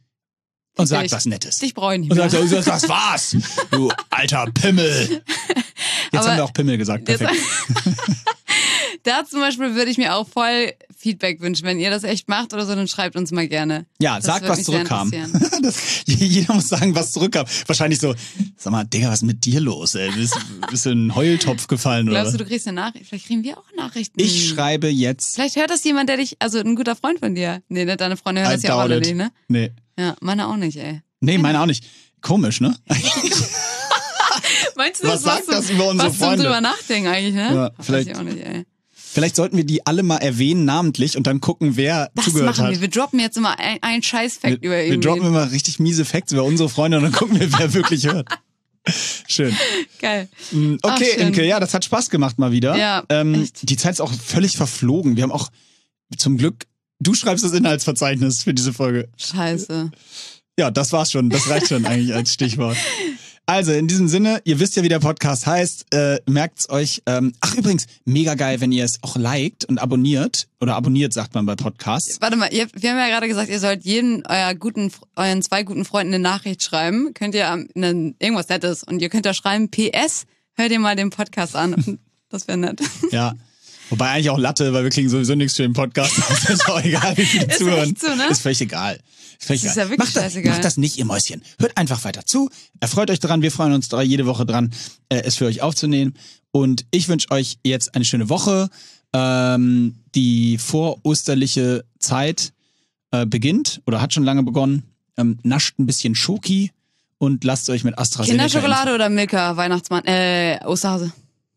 und sagt was Nettes. Dich brauche ich nicht mehr. Und sagt, das war's, du alter Pimmel. Jetzt haben wir auch Pimmel gesagt, perfekt. Da zum Beispiel würde ich mir auch voll Feedback wünschen. Wenn ihr das echt macht oder so, dann schreibt uns mal gerne. Ja, sagt, was zurückkam. Jeder muss sagen, was zurückkam. Wahrscheinlich so, sag mal, Digga, was ist mit dir los, ey? Bist du in einen Heultopf gefallen, oder? Glaubst du kriegst eine Nachricht? Vielleicht kriegen wir auch Nachrichten. Ich schreibe jetzt. Vielleicht hört das jemand, der dich, also ein guter Freund von dir. Nee, ne, deine Freunde hören das ja auch alle nicht, ne? Nee. Ja, meine auch nicht, ey. Nee, meine auch nicht. Komisch, ne? Meinst du, was sagt das über unsere Freunde? drüber nachdenken eigentlich, ne? Ja, vielleicht. Weiß ich auch nicht, ey. Vielleicht sollten wir die alle mal erwähnen, namentlich, und dann gucken, wer zugehört hat. Das machen wir. Wir droppen jetzt immer einen Scheiß-Fact über ihn. Wir droppen immer richtig miese Facts über unsere Freunde und dann gucken wir, wer wirklich hört. Schön. Geil. Okay, schön. Imke, ja, das hat Spaß gemacht mal wieder. Ja, echt. Die Zeit ist auch völlig verflogen. Wir haben auch zum Glück, du schreibst das Inhaltsverzeichnis für diese Folge. Scheiße. Ja, das war's schon. Das reicht schon eigentlich als Stichwort. Also, in diesem Sinne, ihr wisst ja, wie der Podcast heißt, merkt's euch. Ach, übrigens, mega geil, wenn ihr es auch liked und abonniert. Oder abonniert, sagt man bei Podcasts. Warte mal, wir haben ja gerade gesagt, ihr sollt euren 2 guten Freunden eine Nachricht schreiben. Könnt ihr irgendwas Nettes. Und ihr könnt da schreiben, PS, hört ihr mal den Podcast an. Das wäre nett. Ja. Wobei eigentlich auch Latte, weil wir kriegen sowieso nichts für den Podcast. Das ist auch egal, wie viele zuhören. Echt so, ne? Ist völlig egal. Das ist ja wirklich scheißegal. Macht das nicht, ihr Mäuschen. Hört einfach weiter zu. Erfreut euch dran. Wir freuen uns jede Woche dran, es für euch aufzunehmen. Und ich wünsche euch jetzt eine schöne Woche. Die vorosterliche Zeit beginnt oder hat schon lange begonnen. Nascht ein bisschen Schoki und lasst euch mit AstraZeneca. Kinderschokolade oder Milka, Weihnachtsmann, Osterhase?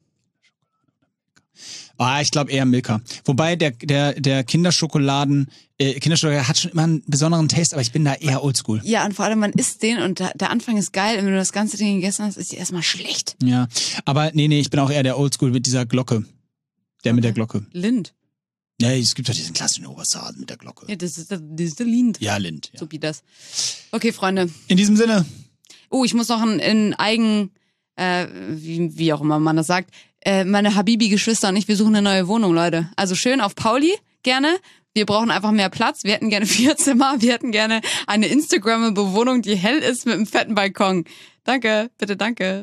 Ich glaube eher Milka. Wobei der Kinderschokolade hat schon immer einen besonderen Taste, aber ich bin da eher oldschool. Ja, und vor allem man isst den und der Anfang ist geil und wenn du das ganze Ding gegessen hast, ist die erstmal schlecht. Ja, aber nee, ich bin auch eher der Oldschool mit dieser Glocke. Der mit der Glocke. Lind. Ja, es gibt doch diesen klassischen Obersaden mit der Glocke. Ja, das ist der Lind. Ja, Lind. Ja. So wie das. Okay, Freunde. In diesem Sinne. Ich muss noch in Eigen, wie auch immer man das sagt, meine Habibi-Geschwister und ich, wir suchen eine neue Wohnung, Leute. Also schön auf Pauli, gerne. Wir brauchen einfach mehr Platz. Wir hätten gerne 4 Zimmer. Wir hätten gerne eine Instagrammable Wohnung, die hell ist mit einem fetten Balkon. Danke, bitte danke.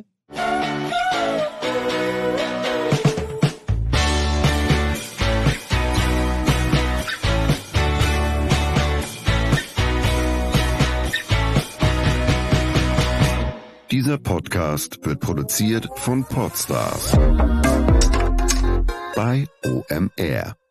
Dieser Podcast wird produziert von Podstars bei OMR.